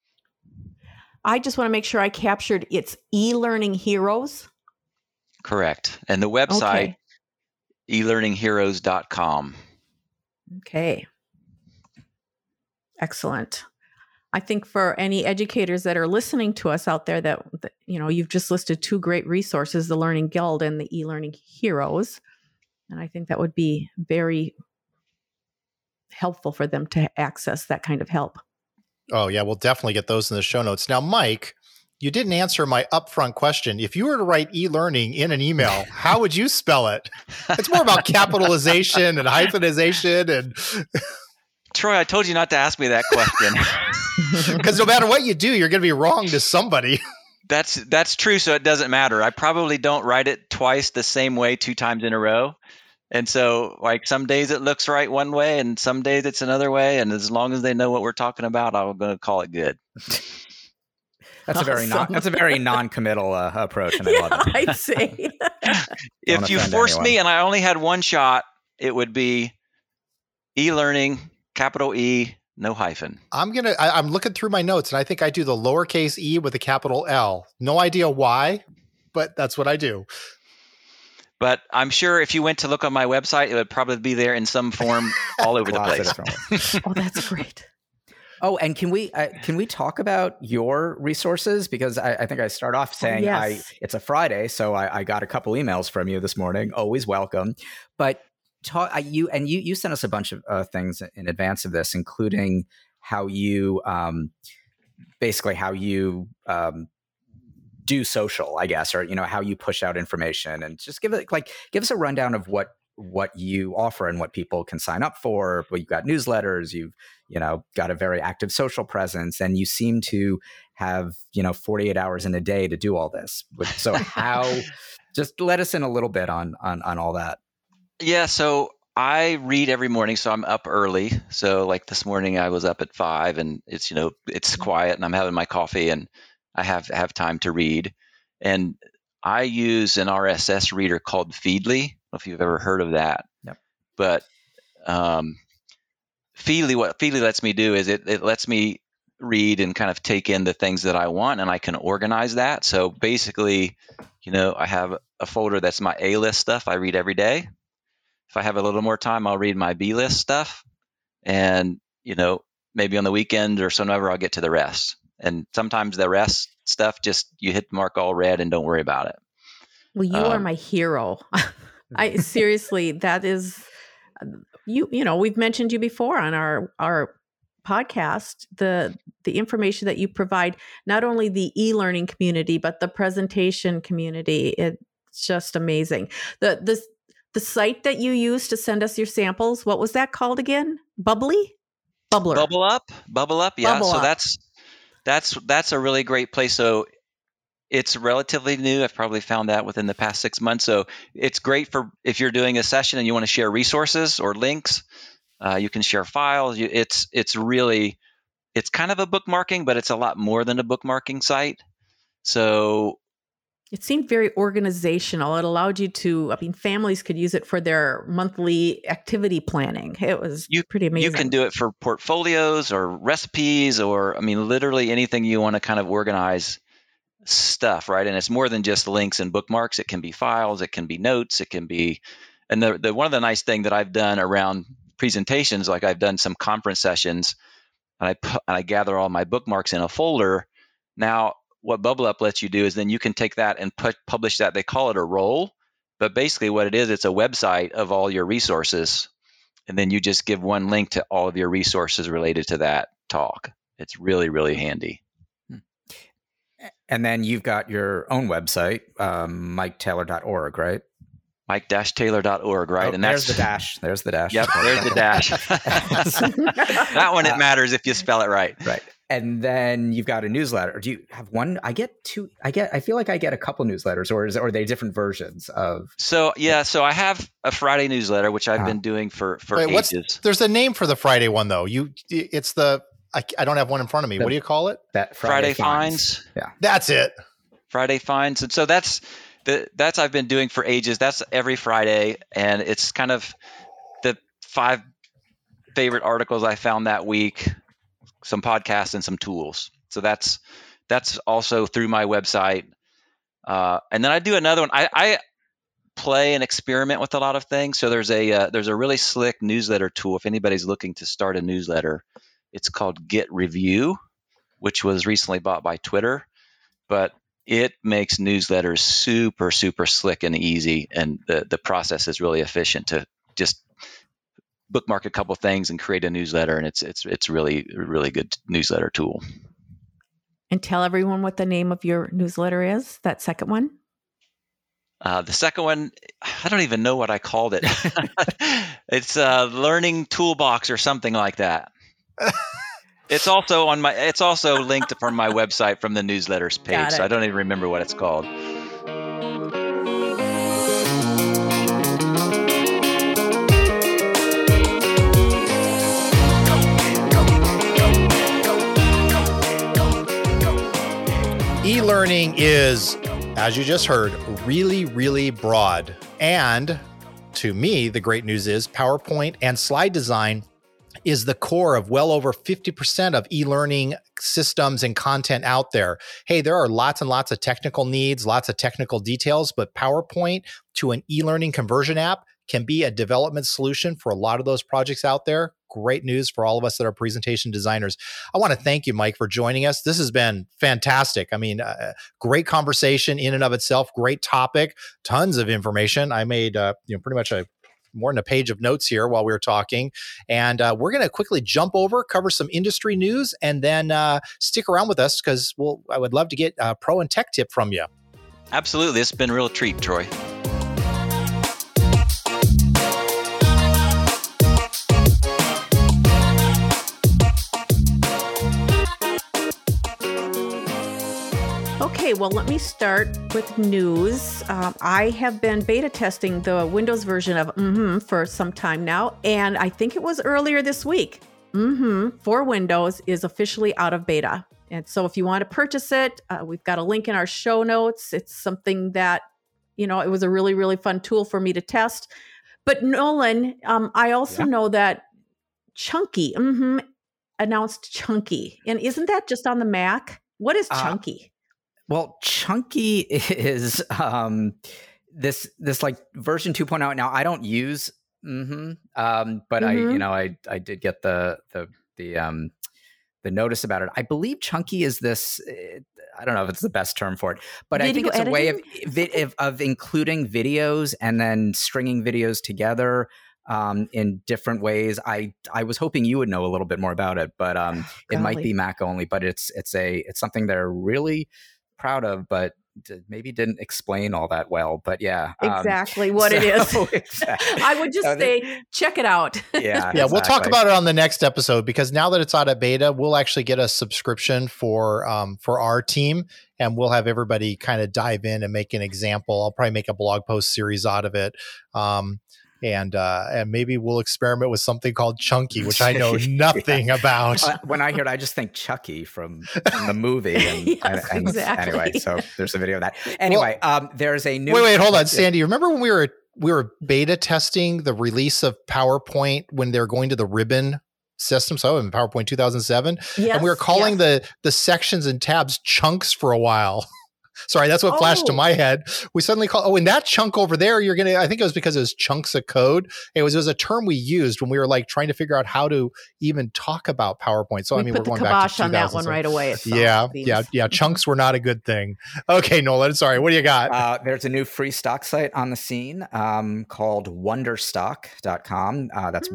I just want to make sure I captured it's e-learning heroes. Correct. And the website, elearningheroes.com. Okay. Excellent. I think for any educators that are listening to us out there that you've just listed two great resources, the Learning Guild and the e-learning heroes. And I think that would be very helpful for them to access that kind of help. Oh, yeah. We'll definitely get those in the show notes. Now, Mike, you didn't answer my upfront question. If you were to write e-learning in an email, how would you spell it? It's more about capitalization and hyphenization and... Troy, I told you not to ask me that question. Because no matter what you do, you're going to be wrong to somebody. That's true. So it doesn't matter. I probably don't write it twice the same way 2 times in a row. And so like some days it looks right one way and some days it's another way. And as long as they know what we're talking about, I'm going to call it good. That's a very non-committal approach. And I love it. I'd say. If you forced me and I only had one shot, it would be e-learning, capital E, no hyphen. I'm looking through my notes and I think I do the lowercase e with a capital L. No idea why, but that's what I do. But I'm sure if you went to look on my website, it would probably be there in some form all over the place. Oh, that's great. Oh, and can we talk about your resources? Because I think I start off saying it's a Friday, so I got a couple emails from you this morning. Always welcome. But you sent us a bunch of things in advance of this, including how you do social, I guess, or how you push out information, and just give us a rundown of what you offer and what people can sign up for. Well, you've got newsletters, you've got a very active social presence, and you seem to have 48 hours in a day to do all this. So how? Just let us in a little bit on all that. Yeah, so I read every morning, so I'm up early. So like this morning I was up at 5 and it's, it's quiet and I'm having my coffee and I have time to read. And I use an RSS reader called Feedly. I don't know if you've ever heard of that. Yep. But Feedly, what Feedly lets me do is it lets me read and kind of take in the things that I want, and I can organize that. So basically, I have a folder that's my A-list stuff I read every day. If I have a little more time, I'll read my B-list stuff. And, maybe on the weekend or so, I'll get to the rest. And sometimes the rest stuff, just you hit the mark all red and don't worry about it. Well, you are my hero. I seriously, that is, we've mentioned you before on our podcast, the information that you provide, not only the e-learning community, but the presentation community. It's just amazing. The site that you use to send us your samples, what was that called again? Bubbler. Bubble Up. Yeah. Bubble so Up. that's a really great place. So it's relatively new. I've probably found that within the past 6 months. So it's great for if you're doing a session and you want to share resources or links. You can share files. It's kind of a bookmarking, but it's a lot more than a bookmarking site. So it seemed very organizational. It allowed you to, families could use it for their monthly activity planning. It was pretty amazing. You can do it for portfolios or recipes or, literally anything you want to kind of organize stuff, right? And it's more than just links and bookmarks. It can be files, it can be notes, it can be, and the one of the nice thing that I've done around presentations, like I've done some conference sessions and I gather all my bookmarks in a folder. Now, what Bubble Up lets you do is then you can take that and publish that. They call it a roll, but basically what it is, it's a website of all your resources. And then you just give one link to all of your resources related to that talk. It's really, really handy. And then you've got your own website, miketaylor.org, right? Mike-Taylor.org, right? Oh, and there's the dash. There's the dash. Yep, there's the dash. That one, it matters if you spell it right. Right. And then you've got a newsletter. Do you have one? I feel like I get a couple newsletters, or are they different versions of? So I have a Friday newsletter, which I've been doing for ages. There's a name for the Friday one though. I don't have one in front of me. What do you call it? That Friday Finds. Yeah, that's it. Friday Finds, and so that's I've been doing for ages. That's every Friday, and it's kind of the 5 favorite articles I found that week, some podcasts, and some tools. So that's also through my website. And then I do another one. I play and experiment with a lot of things. So there's a really slick newsletter tool. If anybody's looking to start a newsletter, it's called Get Review, which was recently bought by Twitter, but it makes newsletters super, super slick and easy. And the process is really efficient to just bookmark a couple things and create a newsletter. And it's really, really good newsletter tool. And tell everyone what the name of your newsletter is, that second one. The second one, I don't even know what I called it. It's Learning Toolbox or something like that. It's also linked from my website from the newsletters page. So I don't even remember what it's called. E-learning is, as you just heard, really, really broad. And to me, the great news is PowerPoint and slide design is the core of well over 50% of e-learning systems and content out there. Hey, there are lots and lots of technical needs, lots of technical details, but PowerPoint to an e-learning conversion app can be a development solution for a lot of those projects out there. Great news for all of us that are presentation designers. I want to thank you, Mike, for joining us. This has been fantastic. Great conversation in and of itself, great topic, tons of information. I made pretty much more than a page of notes here while we were talking. And we're going to quickly jump over, cover some industry news, and then stick around with us because I would love to get a pro and tech tip from you. Absolutely. It's been a real treat, Troy. Okay, Okay, well, let me start with news. I have been beta testing the Windows version of for some time now, and I think it was earlier this week. For Windows is officially out of beta. And so if you want to purchase it, we've got a link in our show notes. It's something that, it was a really, really fun tool for me to test. But Nolan, I also know that Chunky announced Chunky. And isn't that just on the Mac? What is Chunky? Well, Chunky is this like version 2.0. Now I don't use but I did get the notice about it. I believe Chunky is this. I don't know if it's the best term for it, but I think it's a way of including videos and then stringing videos together in different ways. I was hoping you would know a little bit more about it, but it might be Mac only. But it's something they're really proud of, but maybe didn't explain all that well. But yeah, exactly what it is. Exactly. I would just say check it out. Yeah, we'll talk about it on the next episode, because now that it's out of beta, we'll actually get a subscription for our team, and we'll have everybody kind of dive in and make an example. I'll probably make a blog post series out of it. And maybe we'll experiment with something called Chunky, which I know nothing about. When I hear it, I just think Chucky from the movie. And, exactly. Anyway, so there's a video of that. Anyway, there's a new. Wait, hold on, Sandy. Remember when we were beta testing the release of PowerPoint when they're going to the ribbon system? So in PowerPoint 2007, and we were calling the sections and tabs chunks for a while. Sorry, that's what flashed to my head. We suddenly call, in that chunk over there, I think it was because it was chunks of code. It was a term we used when we were like trying to figure out how to even talk about PowerPoint. So, we're going back to 2000. On that one right away. Yeah. Chunks were not a good thing. Okay, Nolan, sorry. What do you got? There's a new free stock site on the scene called wonderstock.com. That's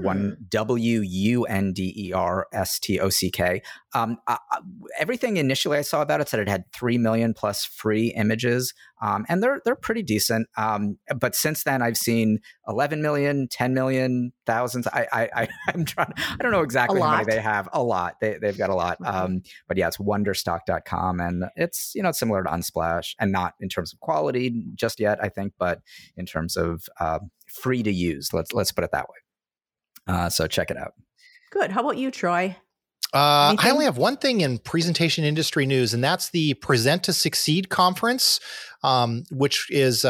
WUNDERSTOCK. Everything initially I saw about it said it had 3 million plus free images, and they're pretty decent. But since then, I've seen 11 million, 10 million, thousands. I'm trying. I don't know exactly how many they have. A lot. They've got a lot. But yeah, it's wonderstock.com, and it's it's similar to Unsplash, and not in terms of quality just yet, I think, but in terms of free to use. Let's put it that way. So check it out. Good. How about you, Troy? I only have one thing in presentation industry news, and that's the Present to Succeed conference, which is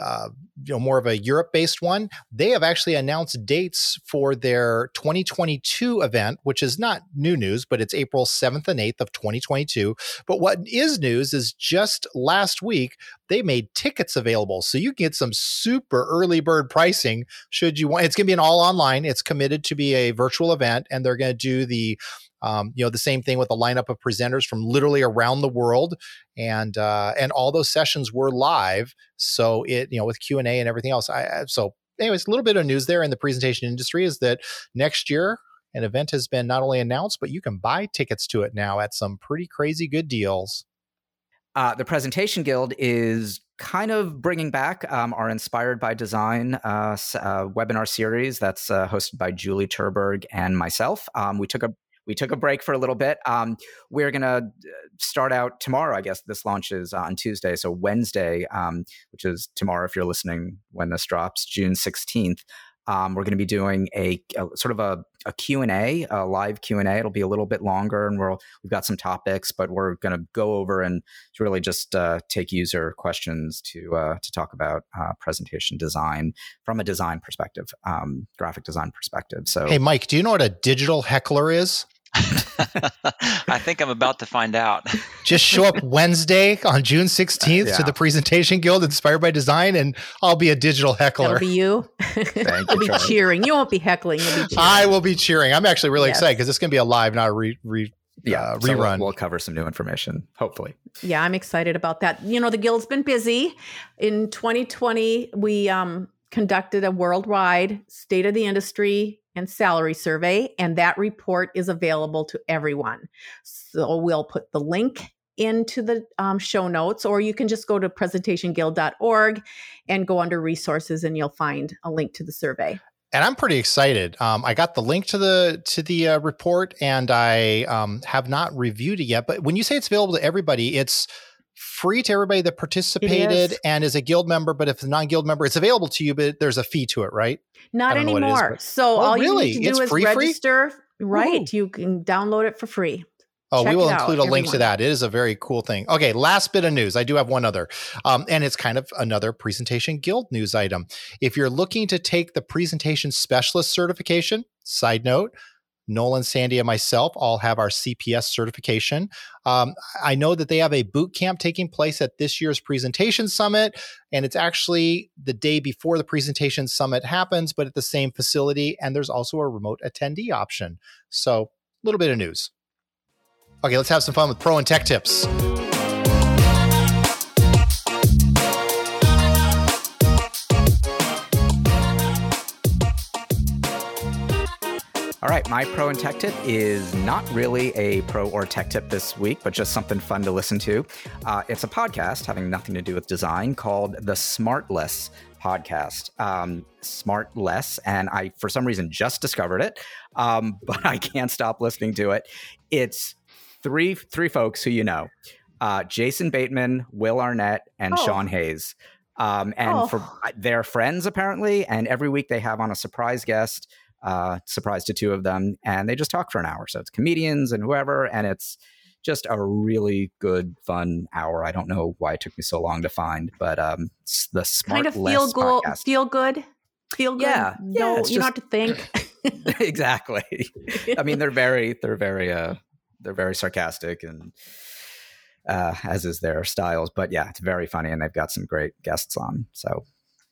more of a Europe-based one. They have actually announced dates for their 2022 event, which is not new news, but it's April 7th and 8th of 2022. But what is news is just last week, they made tickets available. So you can get some super early bird pricing should you want. It's going to be an all online. It's committed to be a virtual event, and they're going to do the same thing with a lineup of presenters from literally around the world, and all those sessions were live. So it, with Q&A and everything else. So anyways, a little bit of news there in the presentation industry is that next year an event has been not only announced, but you can buy tickets to it now at some pretty crazy good deals. The Presentation Guild is kind of bringing back our Inspired by Design webinar series that's hosted by Julie Terberg and myself. We took a break for a little bit. We're going to start out tomorrow. I guess this launches on Tuesday. So Wednesday, which is tomorrow if you're listening when this drops, June 16th, we're going to be doing a sort of a Q&A, a live Q&A. It'll be a little bit longer, and we've got some topics, but we're going to go over and really just take user questions to talk about presentation design from a design perspective, graphic design perspective. So, hey, Mike, do you know what a digital heckler is? I think I'm about to find out. Just show up Wednesday on June 16th to the Presentation Guild Inspired by Design, and I'll be a digital heckler. That'll be you. You'll be cheering. You won't be heckling. You'll be cheering. I will be cheering. I'm actually really excited because it's going to be a live, not a rerun. So we'll cover some new information, hopefully. Yeah, I'm excited about that. The Guild's been busy. In 2020, we conducted a worldwide state of the industry and salary survey, and that report is available to everyone. So we'll put the link into the show notes, or you can just go to presentationguild.org and go under resources, and you'll find a link to the survey. And I'm pretty excited. I got the link to the report, and I have not reviewed it yet. But when you say it's available to everybody, it's free to everybody that participated and is a guild member, but if it's a non-guild member, it's available to you, but there's a fee to it, right? Not anymore. So all really? you need to do It's is free? register. Right. Ooh. You can download it for free. Oh, Check we will it out, include a link everyone. to that. It is a very cool thing. Okay, last bit of news. I do have one other, and it's kind of another Presentation Guild news item. If you're looking to take the Presentation Specialist certification, side note, Nolan, Sandy, and myself all have our CPS certification. I know that they have a boot camp taking place at this year's Presentation Summit, and it's actually the day before the Presentation Summit happens, but at the same facility, and there's also a remote attendee option. So a little bit of news. Okay, let's have some fun with Pro and Tech Tips. All right, my Pro and Tech Tip is not really a pro or tech tip this week, but just something fun to listen to. It's a podcast having nothing to do with design called the Smartless Podcast. Smartless, and I, for some reason, just discovered it, but I can't stop listening to it. It's three folks who you know, Jason Bateman, Will Arnett, and Sean Hayes. For they're friends, apparently, and every week they have on a surprise guest, surprise to two of them, and they just talk for an hour. So it's comedians and whoever, and it's just a really good, fun hour. I don't know why it took me so long to find, but it's the Smartless kind of podcast. Feel good. Yeah. No, you don't have to think. Exactly. I mean, they're very sarcastic, and as is their styles. But yeah, it's very funny, and they've got some great guests on. So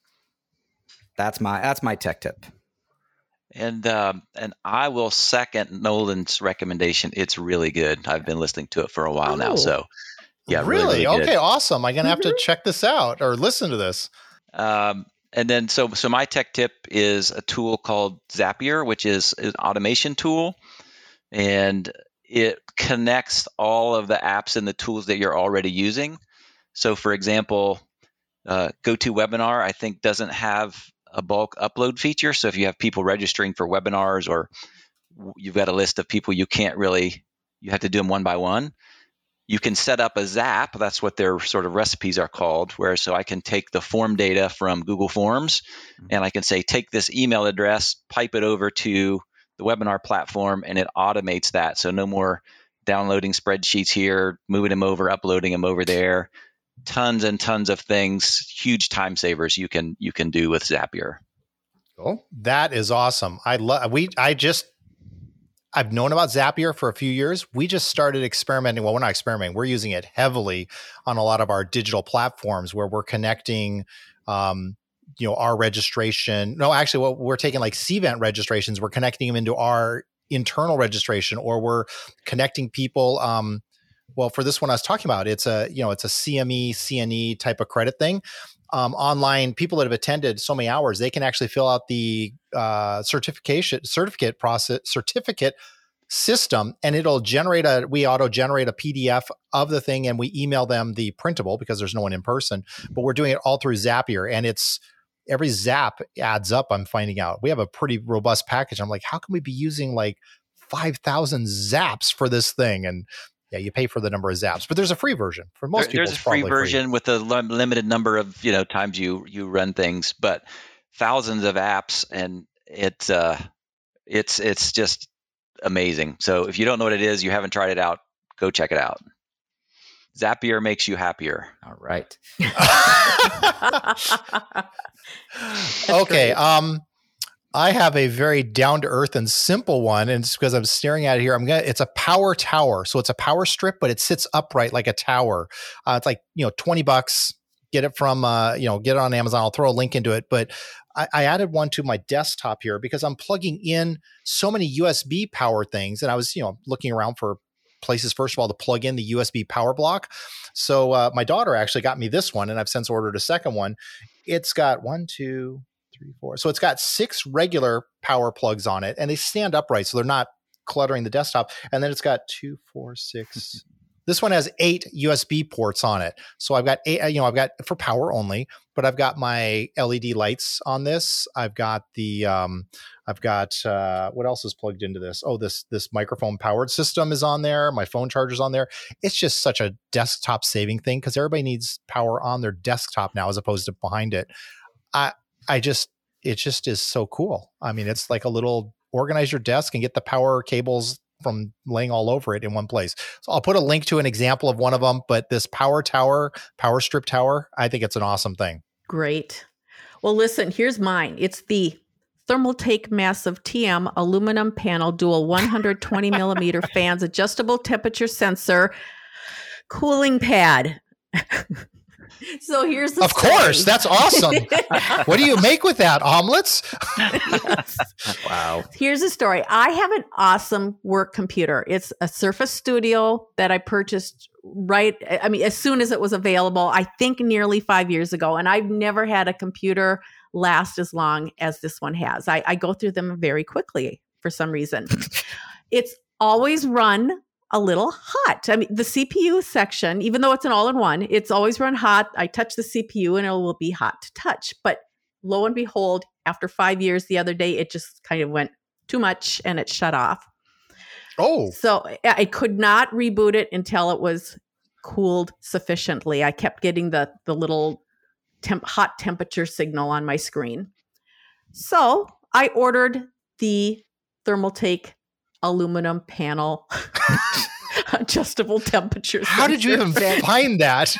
that's my tech tip. And I will second Nolan's recommendation. It's really good. I've been listening to it for a while now. So yeah, really okay, good. awesome. I'm gonna have to check this out or listen to this. And then so my tech tip is a tool called Zapier, which is an automation tool, and it connects all of the apps and the tools that you're already using. So for example, GoToWebinar, I think, doesn't have a bulk upload feature. So if you have people registering for webinars, or you've got a list of people you have to do them one by one, you can set up a Zap. That's what their sort of recipes are called, so I can take the form data from Google Forms, and I can say, take this email address, pipe it over to the webinar platform, and it automates that. So no more downloading spreadsheets here, moving them over, uploading them over there. Tons and tons of things, huge time savers you can do with Zapier. Cool. That is awesome. I've known about Zapier for a few years. We just started experimenting. Well, we're not experimenting. We're using it heavily on a lot of our digital platforms where we're connecting, our registration. No, actually, we're taking like Cvent registrations. We're connecting them into our internal registration, or we're connecting people. Well, for this one I was talking about, it's a CME, CNE type of credit thing. Online, people that have attended so many hours, they can actually fill out the certificate system, and we auto-generate a PDF of the thing, and we email them the printable because there's no one in person. But we're doing it all through Zapier, and every Zap adds up. I'm finding out we have a pretty robust package. I'm like, how can we be using like 5,000 Zaps for this thing? And yeah, you pay for the number of Zaps, but there's a free version for most people. There's a free version with a limited number of times you run things, but thousands of apps, and it's just amazing. So if you don't know what it is, you haven't tried it out, go check it out. Zapier makes you happier. All right. Okay. I have a very down to earth and simple one, and it's because I'm staring at it here. It's a power tower, so it's a power strip, but it sits upright like a tower. It's like $20. Get it from get it on Amazon. I'll throw a link into it, but I added one to my desktop here because I'm plugging in so many USB power things, and I was looking around for places, first of all, to plug in the USB power block. So my daughter actually got me this one, and I've since ordered a second one. It's got 1, 2, 3, 4. So it's got 6 regular power plugs on it, and they stand upright, so they're not cluttering the desktop. And then it's got 2, 4, 6. This one has 8 USB ports on it. So I've got 8, I've got for power only, but I've got my LED lights on this. I've got the, what else is plugged into this? Oh, this microphone powered system is on there. My phone charger's on there. It's just such a desktop saving thing because everybody needs power on their desktop now as opposed to behind it. It just is so cool. I mean, it's like a little organize your desk and get the power cables from laying all over it in one place. So I'll put a link to an example of one of them, but this power strip tower, I think it's an awesome thing. Great. Well, listen, here's mine. It's the Thermaltake Massive TM aluminum panel dual 120 millimeter fans, adjustable temperature sensor, cooling pad. So here's the story. Of course, that's awesome. What do you make with that? Omelets? Yes. Wow. Here's the story. I have an awesome work computer. It's a Surface Studio that I purchased as soon as it was available, I think nearly 5 years ago. And I've never had a computer last as long as this one has. I go through them very quickly for some reason. It's always run a little hot. I mean, the CPU section, even though it's an all-in-one, it's always run hot. I touch the CPU and it will be hot to touch. But lo and behold, after 5 years, the other day, it just kind of went too much and it shut off. Oh. So I could not reboot it until it was cooled sufficiently. I kept getting the little hot temperature signal on my screen. So I ordered the Thermaltake aluminum panel adjustable temperature sensor. How did you even find that?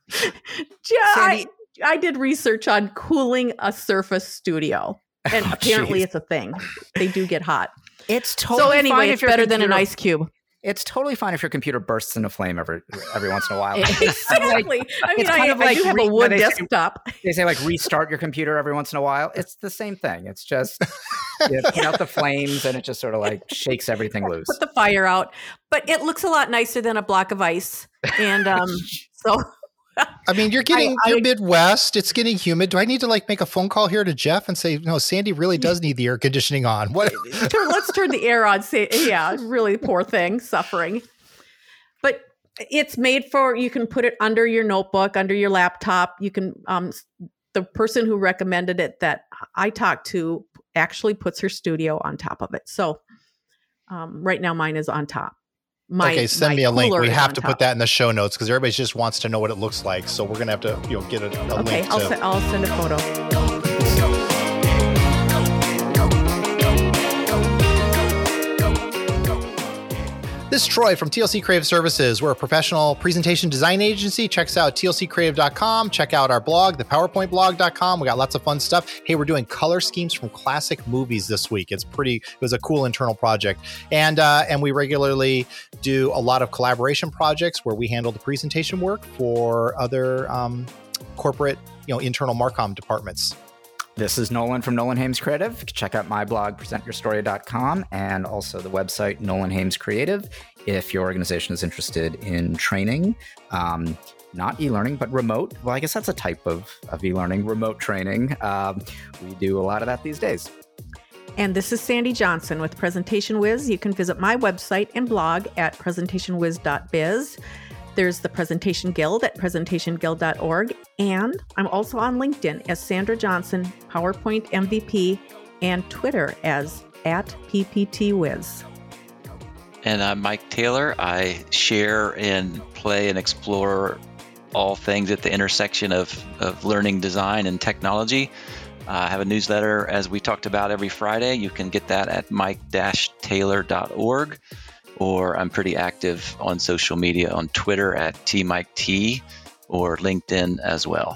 I did research on cooling a Surface Studio, and apparently it's a thing. They do get hot. It's totally fine it's better than an ice cube. It's totally fine if your computer bursts into flame every once in a while. Exactly. I mean, I do have a wood desktop. They say like restart your computer every once in a while. It's the same thing. It's just you put out the flames and it just sort of like shakes everything loose. Put the fire out. But it looks a lot nicer than a block of ice. And so... I mean, you're Midwest. It's getting humid. Do I need to make a phone call here to Jeff and say, no, Sandy really does need the air conditioning on? What? Let's turn the air on. Yeah, really poor thing, suffering. But it's made for, you can put it under your notebook, under your laptop. You can, the person who recommended it that I talked to actually puts her studio on top of it. So right now mine is on top. Send me a link. We have to put that in the show notes because everybody just wants to know what it looks like. So we're going to have to get a link. Okay, I'll send a photo. This is Troy from TLC Creative Services. We're a professional presentation design agency. Check us out, tlccreative.com. Check out our blog, thepowerpointblog.com. We got lots of fun stuff. Hey, we're doing color schemes from classic movies this week. It was a cool internal project. And we regularly do a lot of collaboration projects where we handle the presentation work for other corporate, internal Marcom departments. This is Nolan from Nolan Hames Creative. Check out my blog, presentyourstory.com, and also the website, Nolan Hames Creative, if your organization is interested in training, not e-learning, but remote. Well, I guess that's a type of e-learning, remote training. We do a lot of that these days. And this is Sandy Johnson with Presentation Wiz. You can visit my website and blog at presentationwiz.biz. There's the Presentation Guild at presentationguild.org. And I'm also on LinkedIn as Sandra Johnson, PowerPoint MVP, and Twitter as @PPTWiz. And I'm Mike Taylor. I share and play and explore all things at the intersection of learning, design, and technology. I have a newsletter, as we talked about, every Friday. You can get that at mike-taylor.org. Or I'm pretty active on social media on Twitter at TMikeT or LinkedIn as well.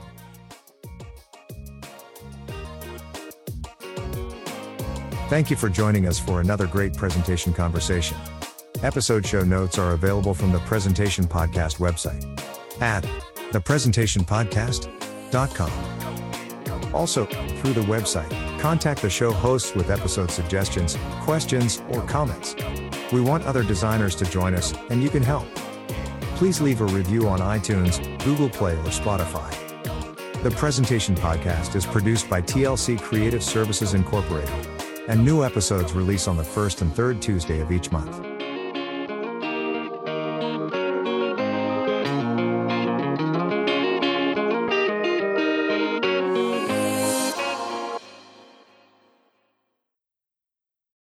Thank you for joining us for another great presentation conversation. Episode show notes are available from the Presentation Podcast website at thepresentationpodcast.com. Also, through the website, contact the show hosts with episode suggestions, questions, or comments. We want other designers to join us, and you can help. Please leave a review on iTunes, Google Play, or Spotify. The Presentation Podcast is produced by TLC Creative Services Incorporated, and new episodes release on the first and third Tuesday of each month.